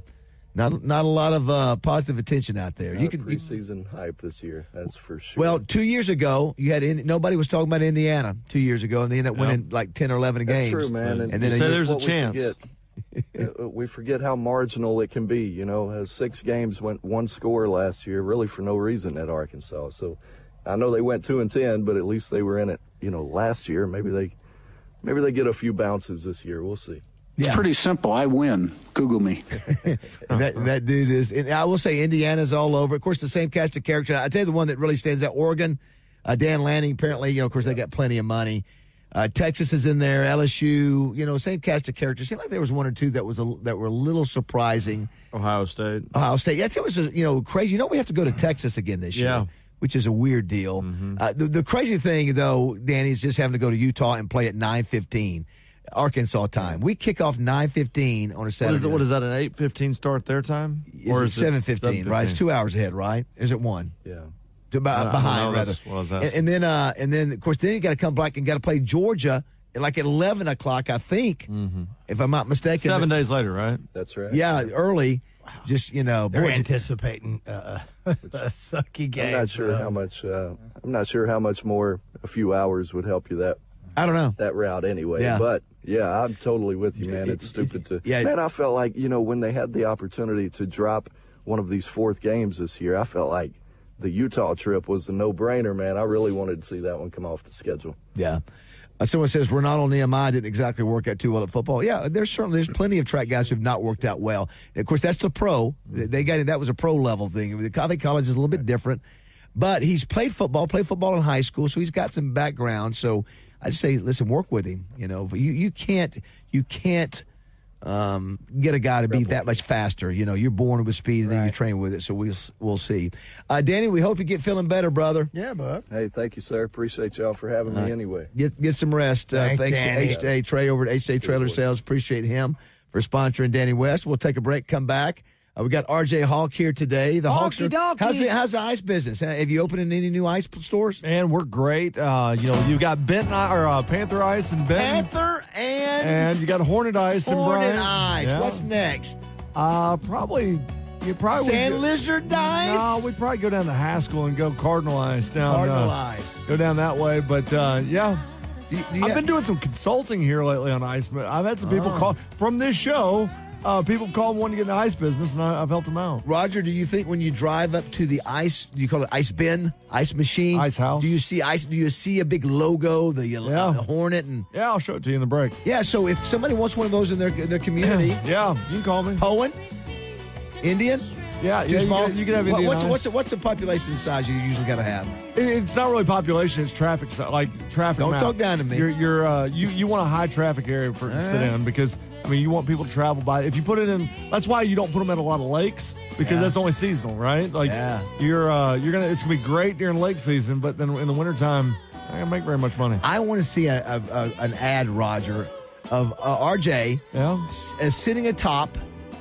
Not not a lot of uh, positive attention out there. Not you can preseason you, hype this year, that's for sure. Well, two years ago, you had in, nobody was talking about Indiana two years ago, and they ended up yeah. winning like ten or eleven that's games. True, man. And, and then so they, there's a chance. We forget, we forget how marginal it can be. You know, as six games went one score last year, really for no reason at Arkansas. So I know they went two and ten, but at least they were in it. You know, last year maybe they maybe they get a few bounces this year. We'll see. It's yeah. pretty simple. I win. Google me. that that dude is. And I will say Indiana's all over. Of course, the same cast of characters. I tell you the one that really stands out. Oregon, uh, Dan Lanning. Apparently, you know, of course, they got plenty of money. Uh, Texas is in there. L S U. You know, same cast of characters. Seemed like there was one or two that was a, that were a little surprising. Ohio State. Ohio State. That's it was a, you know crazy. You know, we have to go to Texas again this yeah. year. Which is a weird deal. Mm-hmm. Uh, the, the crazy thing, though, Danny, is just having to go to Utah and play at nine fifteen. Arkansas time. We kick off nine fifteen on a Saturday. What is, it, what is that, an eight fifteen start their time? Is or it seven fifteen, right? It's two hours ahead, right? Is it one? Yeah. To, behind, know, rather. What and, and then, uh, and then, of course, then you got to come back and got to play Georgia like at eleven o'clock, I think, mm-hmm. if I'm not mistaken. Seven days later, right? That's right. Yeah, early. Wow. Just, you know. They're boy, anticipating uh, a sucky game. I'm not sure how much, uh, I'm not sure how much more a few hours would help you that. I don't know. That route anyway. Yeah. But, yeah, I'm totally with you, man. It's stupid to. Yeah. Man, I felt like, you know, when they had the opportunity to drop one of these fourth games this year, I felt like the Utah trip was a no-brainer, man. I really wanted to see that one come off the schedule. Yeah. Uh, someone says Ronaldo Nehemiah didn't exactly work out too well at football. Yeah, there's certainly there's plenty of track guys who've not worked out well. And of course, that's the pro. They got that was a pro level thing. The college college is a little bit different, but he's played football, played football in high school, so he's got some background. So I just say, listen, work with him. You know, you you can't you can't um, get a guy to be that much faster. You know, you're born with speed and right. then you train with it. So we'll we'll see. Uh, Danny, we hope you get feeling better, brother. Yeah, bud. Hey, thank you, sir. Appreciate y'all for having me. Uh, anyway, get get some rest. Uh, thanks, thanks Danny. to H J Trey over at H J Trailer Sales. Appreciate him for sponsoring Danny West. We'll take a break. Come back. Uh, we got R J Hawk here today. The Hawks are, how's the how's the ice business? Have you opened any new ice stores? Man, we're great. Uh, you know, you got Benton or uh, Panther Ice and Benton. Panther and and you got Hornet Ice and Hornet Brian. Ice. Yeah. What's next? Uh, probably you probably Sand would, Lizard Ice. No, we'd probably go down to Haskell and go Cardinal Ice down. Cardinal uh, Ice. Go down that way, but uh, yeah. Do you, do you I've have, been doing some consulting here lately on ice, but I've had some people oh. call from this show. Uh, people call wanting to get in the ice business, and I, I've helped them out. Roger, do you think when you drive up to the ice, do you call it ice bin, ice machine, ice house? Do you see ice? Do you see a big logo, the, uh, yeah. the Hornet? And yeah, I'll show it to you in the break. Yeah, so if somebody wants one of those in their their community, yeah, you can call me. Poen, Indian. Yeah, Too yeah, small. You can, you can have what, Indian what's, ice. what's the, what's the population size you usually got to have? It, it's not really population; it's traffic. Like traffic. Don't map. talk down to me. You're, you're uh, you you want a high traffic area for it to sit in because I mean you want people to travel by. If you put it in, that's why you don't put them at a lot of lakes because Yeah. that's only seasonal, right? Like Yeah. you're uh, you're gonna it's gonna be great during lake season, but then in the wintertime, I don't make very much money. I want to see a, a, a an ad, Roger, of uh, R J yeah. s- uh, sitting atop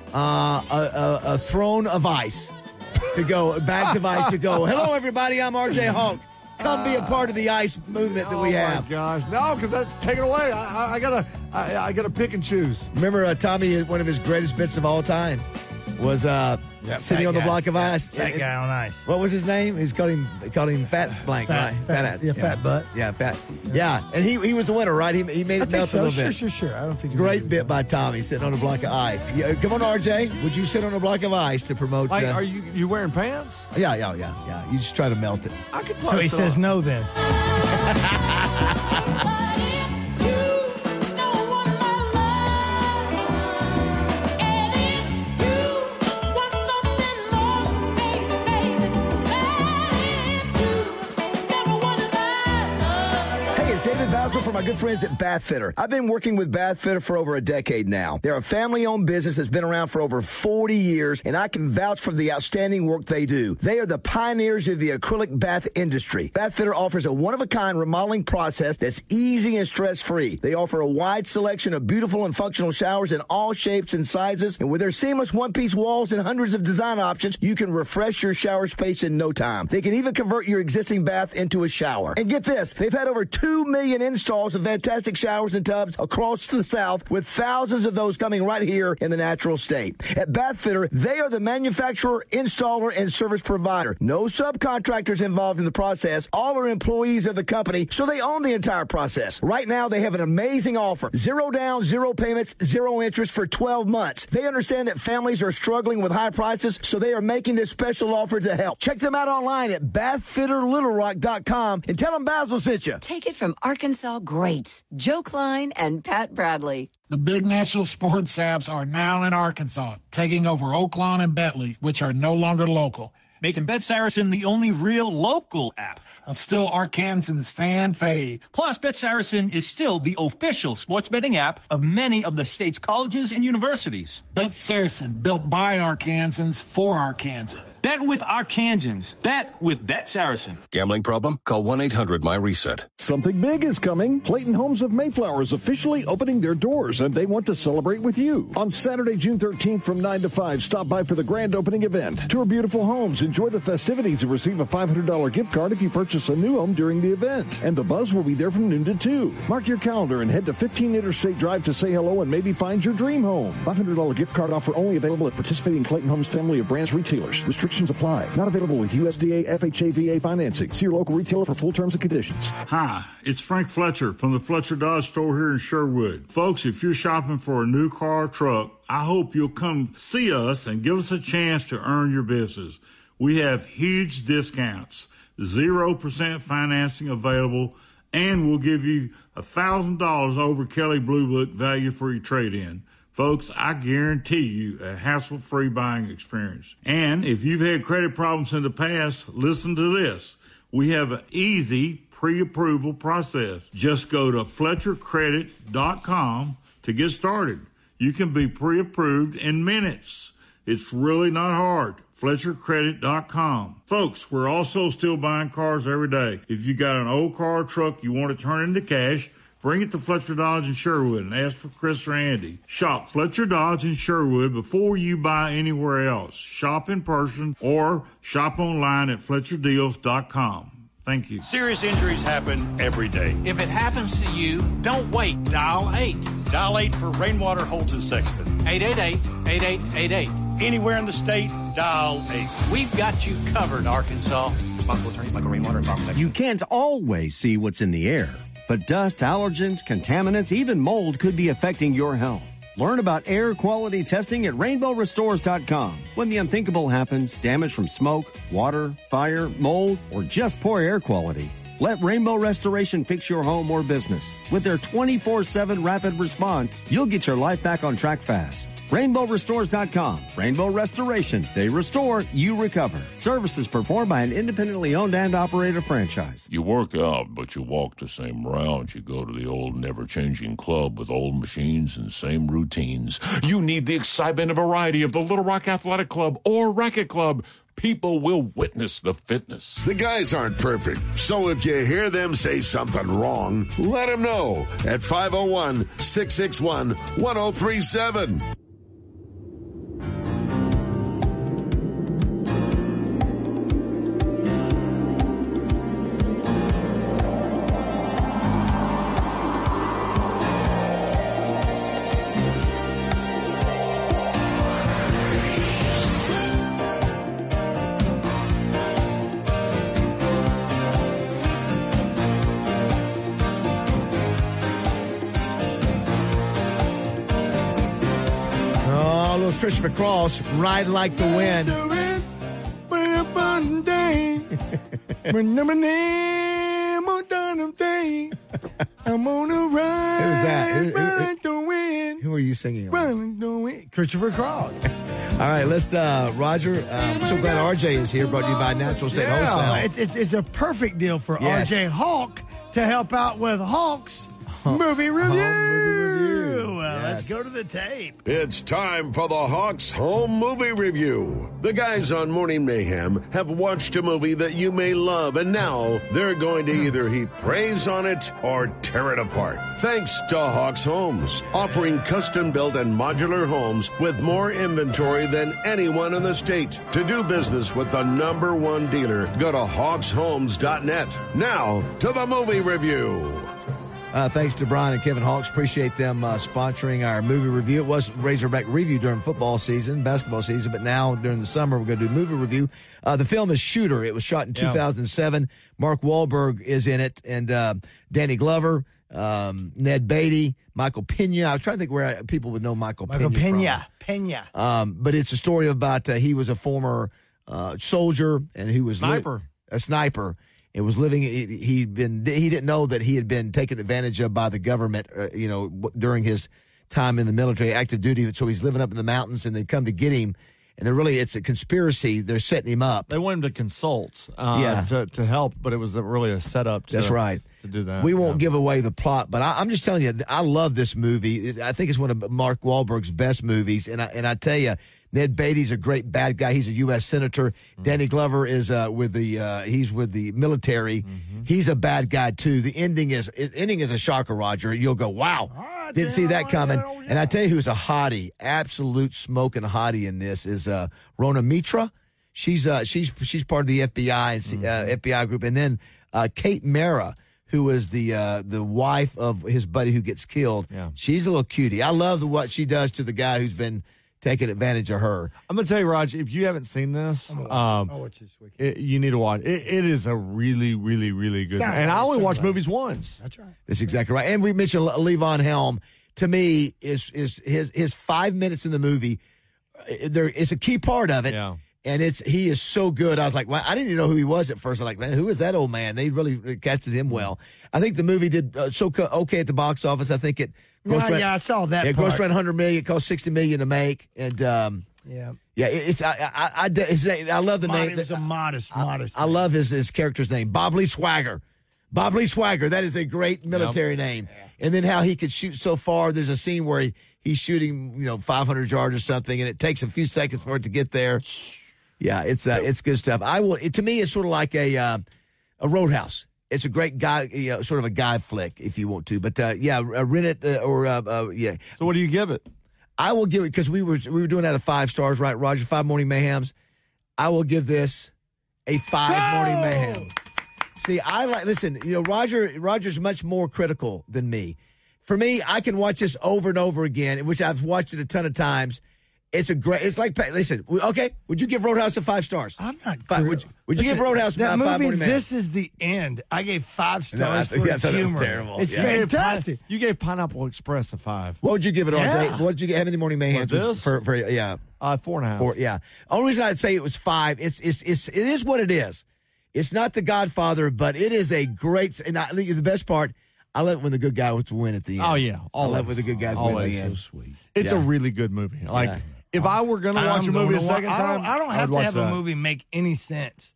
uh, a, a, a throne of ice to go bags of ice to go. Hello, everybody. I'm R J Hawk. Come be a part of the ice movement that we have. Oh my gosh, no, because that's taken away. I, I, I gotta I, I gotta pick and choose. Remember, uh, Tommy, one of his greatest bits of all time was uh, Yep, sitting fat on the guy. block of ice. That And- guy on ice. What was his name? He's called him he called him Fat Blank, Fat- right? fat- ass. yeah, fat butt. Yeah, fat. Yeah, and he he was the winner, right? He he made I it think melt a so. little Sure, bit. sure, sure. I don't think Great bit by Tommy sitting on a block of ice. Yeah, come on, R J. Would you sit on a block of ice to promote? Like, uh, are you you wearing pants? Yeah, yeah, yeah, yeah. You just try to melt it. I could. So he says no then. Hey, it's David Bowser from our good friends at Bath Fitter. I've been working with Bath Fitter for over a decade now. They're a family-owned business that's been around for over forty years, and I can vouch for the outstanding work they do. They are the pioneers of the acrylic bath industry. Bath Fitter offers a one-of-a-kind remodeling process that's easy and stress-free. They offer a wide selection of beautiful and functional showers in all shapes and sizes, and with their seamless one-piece walls and hundreds of design options, you can refresh your shower space in no time. They can even convert your existing bath into a shower. And get this, they've had over two million installs of fantastic showers and tubs across the South, with thousands of those coming right here in the natural state. At Bath Fitter, they are the manufacturer, installer, and service provider. No subcontractors involved in the process. All are employees of the company, so they own the entire process. Right now, they have an amazing offer. Zero down, zero payments, zero interest for twelve months. They understand that families are struggling with high prices, so they are making this special offer to help. Check them out online at bath fitter little rock dot com and tell them Basil sent you. Take it from Arkansas greats, Joe Klein and Pat Bradley. The big national sports apps are now in Arkansas, taking over Oaklawn and Bentley, which are no longer local. Making Bet Saracen the only real local app. And still Arkansans' fan fave. Plus, Bet Saracen is still the official sports betting app of many of the state's colleges and universities. Bet Saracen, built by Arkansans for Arkansans. Bet with Arkansans. Bet with Bet Saracen. Gambling problem? Call one eight hundred my reset. Something big is coming. Clayton Homes of Mayflower is officially opening their doors, and they want to celebrate with you. On Saturday, June thirteenth from nine to five, stop by for the grand opening event. Tour beautiful homes, enjoy the festivities, and receive a five hundred dollars gift card if you purchase a new home during the event. And the buzz will be there from noon to two. Mark your calendar and head to fifteen Interstate Drive to say hello and maybe find your dream home. five hundred dollars gift card offer only available at participating Clayton Homes family of brands retailers. Restrictions apply. Not available with U S D A F H A V A financing. See your local retailer for full terms and conditions. Hi, it's Frank Fletcher from the Fletcher Dodge store here in Sherwood. Folks, if you're shopping for a new car or truck, I hope you'll come see us and give us a chance to earn your business. We have huge discounts, zero percent financing available, and we'll give you one thousand dollars over Kelley Blue Book value for your trade-in. Folks, I guarantee you a hassle-free buying experience. And if you've had credit problems in the past, listen to this. We have an easy pre-approval process. Just go to Fletcher Credit dot com to get started. You can be pre-approved in minutes. It's really not hard. Fletcher Credit dot com. Folks, we're also still buying cars every day. If you got an old car or truck you want to turn into cash, bring it to Fletcher Dodge in Sherwood and ask for Chris or Andy. Shop Fletcher Dodge in Sherwood before you buy anywhere else. Shop in person or shop online at Fletcher Deals dot com. Thank you. Serious injuries happen every day. If it happens to you, don't wait. Dial eight. Dial eight for Rainwater Holton Sexton. eight eight eight, eight eight eight eight. Anywhere in the state, dial eight. We've got you covered, Arkansas. Responsible attorneys Michael Rainwater and Bob Sexton. You can't always see what's in the air, but dust, allergens, contaminants, even mold could be affecting your health. Learn about air quality testing at rainbow restores dot com. When the unthinkable happens, damage from smoke, water, fire, mold, or just poor air quality, let Rainbow Restoration fix your home or business. With their twenty-four seven rapid response, you'll get your life back on track fast. rainbow restores dot com. Rainbow Restoration. They restore, you recover. Services performed by an independently owned and operated franchise. You work out, but you walk the same rounds. You go to the old never-changing club with old machines and same routines. You need the excitement and variety of the Little Rock Athletic Club or Racket Club. People will witness the fitness. The guys aren't perfect, so if you hear them say something wrong, let them know at five oh one, six six one, one oh three seven. Christopher Cross, Ride Like the Wind. I'm on a ride. Who's that? Who, who, like the wind. Who are you singing on? Christopher Cross. All right, let's, uh, Roger, uh, I'm so glad R J is here, brought to you by Natural State yeah, Wholesale. It's, it's, it's a perfect deal for Yes. R J Hawk to help out with Hawk's movie review. Home movie review. uh, let's go to the tape. It's time for the Hawks Home Movie Review. The guys on Morning Mayhem have watched a movie that you may love, and now they're going to either heap praise on it or tear it apart. Thanks to Hawks Homes, offering custom-built and modular homes with more inventory than anyone in the state. To do business with the number one dealer, go to hawks homes dot net. Now, to the movie review. Uh, thanks to Brian and Kevin Hawks. Appreciate them uh, sponsoring our movie review. It was Razorback Review during football season, basketball season, but now during the summer we're going to do movie review. Uh, the film is Shooter. It was shot in two thousand seven. Mark Wahlberg is in it, and uh, Danny Glover, um, Ned Beatty, Michael Pena. I was trying to think where people would know Michael, Michael Pena. Pena. Pena. Um, but it's a story about uh, he was a former uh, soldier and who was Sniper. Li- a sniper. It was living. He, he'd been. He didn't know that he had been taken advantage of by the government. Uh, you know, during his time in the military, active duty. So he's living up in the mountains, and they come to get him. And they're really, it's a conspiracy. They're setting him up. They want him to consult, uh, yeah. to to help, but it was a, really a setup. To, That's right. To do that, we won't yeah. give away the plot, but I, I'm just telling you, I love this movie. I think it's one of Mark Wahlberg's best movies, and I and I tell you, Ned Beatty's a great bad guy. He's a U S senator. Mm-hmm. Danny Glover is uh, with the uh, he's with the military. Mm-hmm. He's a bad guy too. The ending is the ending is a shocker, Roger. You'll go, wow, oh, didn't see that coming. Oh, yeah. And I tell you, who's a hottie, absolute smoking hottie in this is uh, Rona Mitra. She's uh, she's she's part of the F B I and mm-hmm. uh, F B I group, and then uh, Kate Mara, who is the uh, the wife of his buddy who gets killed. Yeah. She's a little cutie. I love what she does to the guy who's been taking advantage of her. I'm going to tell you, Raj, if you haven't seen this, um, I'll watch this weekend. It, you need to watch it. It is a really, really, really good. Sorry, and I only watch right. movies once. That's right. That's exactly right. And we mentioned Levon Helm. To me, is is his his five minutes in the movie. There is a key part of it. Yeah. And it's he is so good. I was like, well, I didn't even know who he was at first. I was like, man, who is that old man? They really casted him well. I think the movie did uh, so co- okay at the box office. I think it. Yeah, around, yeah, I saw that. It part. grossed around one hundred million. It cost sixty million to make, and um, yeah, yeah. It, it's I I I, it's, I love the Mod- name. It was a modest, I, modest. I love his his character's name, Bob Lee Swagger. Bob Lee Swagger. That is a great military yep. name. Yeah. And then how he could shoot so far. There's a scene where he, he's shooting, you know, five hundred yards or something, and it takes a few seconds for it to get there. Yeah, it's uh, it's good stuff. I will. It, to me, it's sort of like a uh, a Roadhouse. It's a great guy, you know, sort of a guy flick, if you want to. But uh, yeah, uh, rent it uh, or uh, uh, yeah. So what do you give it? I will give it because we were we were doing that at five stars, right, Roger? Five Morning Mayhems. I will give this a five Go! Morning Mayhem. See, I like listen. You know, Roger Roger's much more critical than me. For me, I can watch this over and over again, which I've watched it a ton of times. It's a great. It's like listen. Okay, would you give Roadhouse a five stars? I'm not. Five, would, you, would you listen, give Roadhouse that five, movie? five Morning Mayhem? This is the end. I gave five stars no, I, for yeah, its I thought humor. It was terrible. It's yeah. fantastic. You gave Pineapple Express a five. What would you give it, R J? Yeah. What did you get? How many Morning Mayhems? This? For, for yeah, uh, four and a half. Four, yeah. Only reason I'd say it was five. It's it's it's it is what it is. It's not The Godfather, but it is a great. And I, the best part, I love it when the good guy would win at the end. Oh yeah, always. I love when the good guys always. win at the end. So sweet. It's yeah. a really good movie. Like yeah. if I were going to watch I'm a movie a gonna second wa- time, I don't, I don't have I'd to have that. a movie make any sense.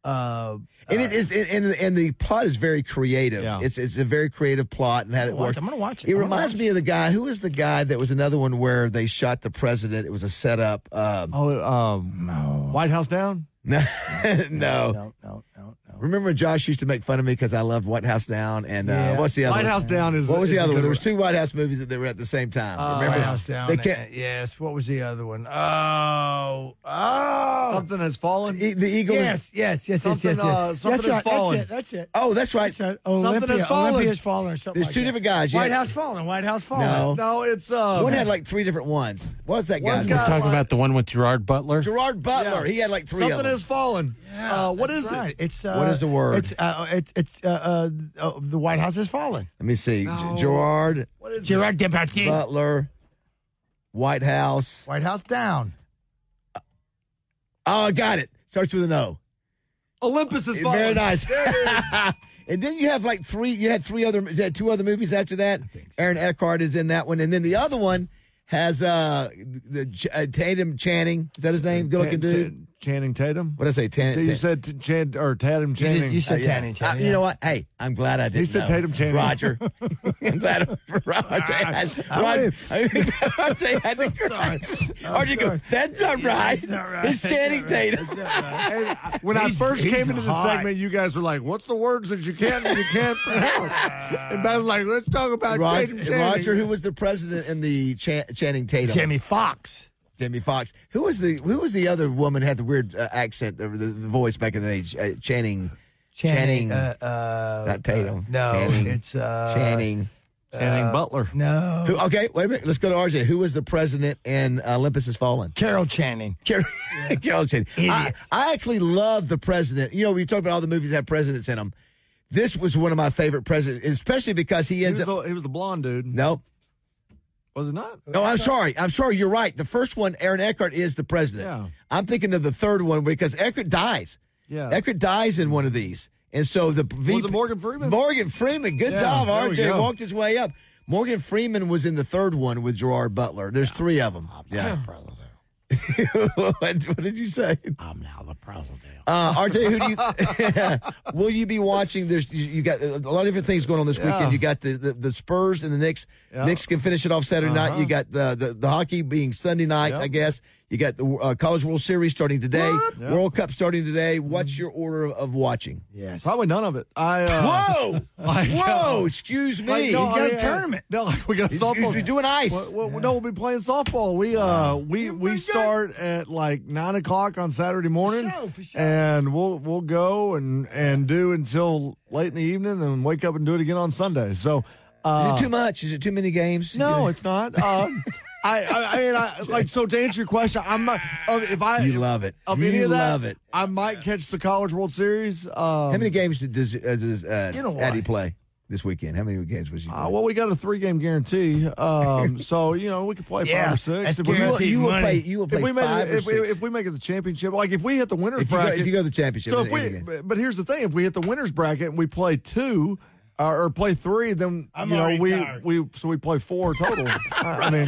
Uh, And uh, it is, and, and the plot is very creative. Yeah. It's it's a very creative plot and how it watch, works. I'm going to watch it. It I'm reminds watch me of the guy. Who was the guy that was another one where they shot the president? It was a setup. Um, oh, um, no. White House Down. no, no, no, no, no, no. Remember, Josh used to make fun of me because I loved White House Down, and uh, Yeah. what's the other White one? House Down is What was is the a other good one? There was two White House movies that they were at the same time. Uh, Remember? White House Down. They can't, uh, yes. What was the other one? Oh, oh. Something has fallen. E- the Eagle. is- Yes, yes, yes, Something, yes, yes. uh, yes. something That's has right. fallen. That's it. That's it. Oh, that's right. That's right. Something Olympia, has fallen. Olympia's fallen or something. There's like two that. different guys. White Yeah. House fallen. White House fallen. No. No, it's uh, One had like three different ones. What was that One's guy's name? got- Talking about the one with Gerard Butler. Gerard Butler. Yeah. He had like three something of them. has fallen. Yeah, uh, what that's is right. it? It's uh, What is the word? It's uh, it's it's uh, uh, uh, the White House has fallen. Let me see. No. G- Gerard What is Gerard Depardieu. Butler, White House. White House down. Oh, I got it. Starts with an O. it? Olympus has fallen. Very nice. And then you have like three. You had three other. You had two other movies after that. so. Aaron Eckhart is in that one, and then the other one has uh the uh, Tatum Channing. Is that his name? Good looking dude. Channing Tatum. What did I say? Tan- you Tan- said t- Chan- or Tatum Channing. You, you said Uh, yeah. Channing. Channing Uh, you know what? Hey, I'm glad I did. He said Tatum Channing. Roger. I'm glad for Roger. Roger. I mean, Roger had to cry. Roger go, that's not right. That's not right. It's Channing Tatum. And when He's- I first he's came into the hot. segment, you guys were like, "What's the words that you can't you can't pronounce?" And I was like, "Let's talk about Roger, Tatum Channing." Roger, who was the president in the Chan- Channing Tatum? Jamie Foxx. Jamie Foxx. Who was the Who was the other woman who had the weird uh, accent over the, the voice back in the day? Uh, Channing. Channing. Channing. Uh, uh, Not Tatum. uh, no, Channing. it's uh, Channing. Channing uh, Butler. No. Who, okay, wait a minute. Let's go to R J. Who was the president in uh, Olympus Has Fallen? Carol Channing. Carol, Carol Channing. I, I actually love the president. You know, we talk about all the movies that have presidents in them. This was one of my favorite presidents, especially because he He ends was, up. the, he was the blonde dude. Nope. Was it not? No, I'm sorry. I'm sorry. You're right. The first one, Aaron Eckhart, is the president. Yeah. I'm thinking of the third one because Eckhart dies. Yeah. Eckhart dies in one of these. And so the V P, Was it Morgan Freeman? Morgan Freeman. Good Yeah, job, there R we J. go. Walked his way up. Morgan Freeman was in the third one with Gerard Butler. There's three of them. Yeah. what, what did you say? I'm now the president. Uh, R J, who do you will you be watching? There's you, you got a lot of different things going on this Yeah. weekend. You got the, the, the Spurs and the Knicks. Yeah. Knicks can finish it off Saturday Uh-huh. night. You got the, the the hockey being Sunday night, Yep. I guess. You got the uh, College World Series starting today. Yep. World Cup starting today. What's your order of, of watching? Yes. Probably none of it. I uh, Whoa! like, Whoa! uh, Excuse me. like, no, He's got I a mean, tournament. No, like we got He's- softball. he's doing ice. Well, well, No, we'll be playing softball. We uh we we start at like nine o'clock on Saturday morning, For sure, for sure. and we'll we'll go and and do until late in the evening, and wake up and do it again on Sunday. So. Uh, Is it too much? Is it too many games? No, it's not. Um, I, I, I mean, I, like, so to answer your question, I'm not. Uh, if I, You love it. Of You any of that, love it. I might catch the College World Series. Um, How many games does uh, does uh, You know what? Addy play this weekend? How many games was he? Uh, well, we got a three-game guarantee, um, so you know we could play Yeah, five or six. that's If we, you will, guaranteed you will money. play. You will if play we make five it, or if, we, six. if we make it the championship, like if we hit the winners If you go- bracket, if you go to the championship, So in if we, any game. but here's the thing: if we hit the winners bracket and we play two. Uh, or play three, then I'm you know already we tired. we so we play four total. I I mean,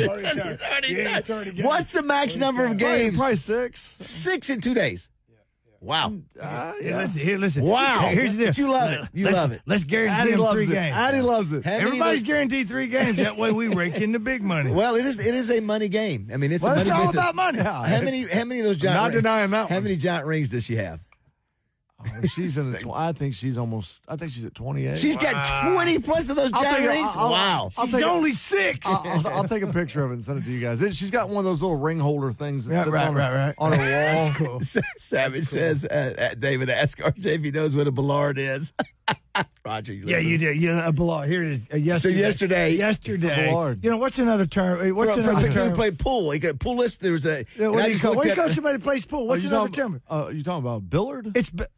What's the max number of probably, games? probably six. Six in two days. Wow. Uh, Here, listen, here, listen. Wow. Hey, here's the deal. But you love it. You let's, love it. Let's guarantee Addy him loves three it. games. Addy loves it. How many of Everybody's those- guaranteed three games. That way we rake in the big money. Well, it is. It is a money game. I mean, it's Well, a money it's all business. about money. Yeah. How many? How many of those giant? Not rings- denying that How one. many giant rings does she have? Oh, she's in the. Tw- I think she's almost. I think she's at twenty-eight. She's got twenty plus of those I'll giant take a- rings. I'll- Wow. I'll She's take a- only six. I'll, I'll, I'll take a picture of it and send it to you guys. It, she's got one of those little ring holder things that Yeah, sits right, on, right, her, right. on her wall. That's cool. Savage says, uh, uh, David, ask R J if he knows what a Ballard is. Roger, you Yeah, listen. you do. Yeah, a Ballard. Here it is. Uh, yesterday. yesterday- Yesterday. Ballard. You know, what's another term? uh, What's For, for another people who term? play pool, he got pool list. There was a. Yeah, and what I do you just call, looked what do you at- call somebody who plays pool? What's you another talking, term? uh, you talking about billard? It's b-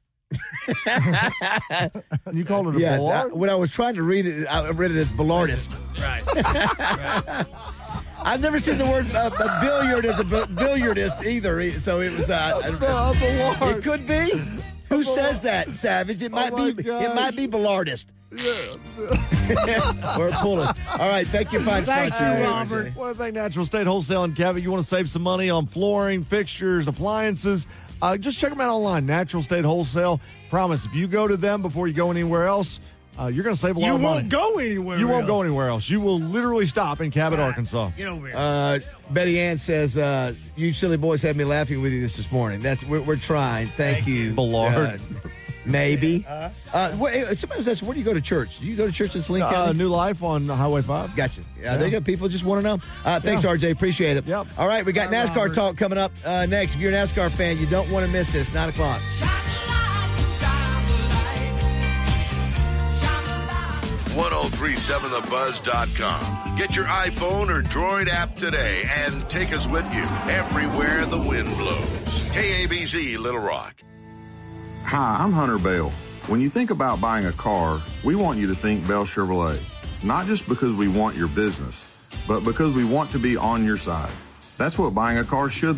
You called it a Yes, I, billard? when I was trying to read it, I read it as Ballardist. right. I've never seen the word uh, a billiard as a b- billiardist either. So it was. Uh, A billard. it could be. Who says that, Savage? It might my be. gosh. It might be Ballardist. We're pulling. All right. Thank you, fine Thank sponsor. you, R J. Robert. Well, I think Natural State Wholesale and Cabot, you want to save some money on flooring, fixtures, appliances, uh, just check them out online. Natural State Wholesale. Promise, if you go to them before you go anywhere else, uh, you're going to save a lot You of money. won't go anywhere. You won't else. go anywhere else. You will literally stop in Cabot, Arkansas. Get over here. Uh, Betty Ann says, uh, "You silly boys had me laughing with you this this morning. That's we're, we're trying. Thank, Thank you, Ballard. Uh, maybe. Uh, where, somebody was asking, where do you go to church? Do you go to church in Saline Uh, County? New Life on Highway five. Gotcha. Yeah, there you go. People just want to know. Uh, thanks, Yeah. R J. Appreciate it. Yep. All right, we got Bye, NASCAR Robert. talk coming up uh, next. If you're a NASCAR fan, you don't want to miss this. Nine o'clock. ten thirty-seven the buzz dot com. Get your iPhone or Droid app today and take us with you everywhere the wind blows. K A B Z Little Rock. Hi, I'm Hunter Bell. When you think about buying a car, we want you to think Bell Chevrolet. Not just because we want your business, but because we want to be on your side. That's what buying a car should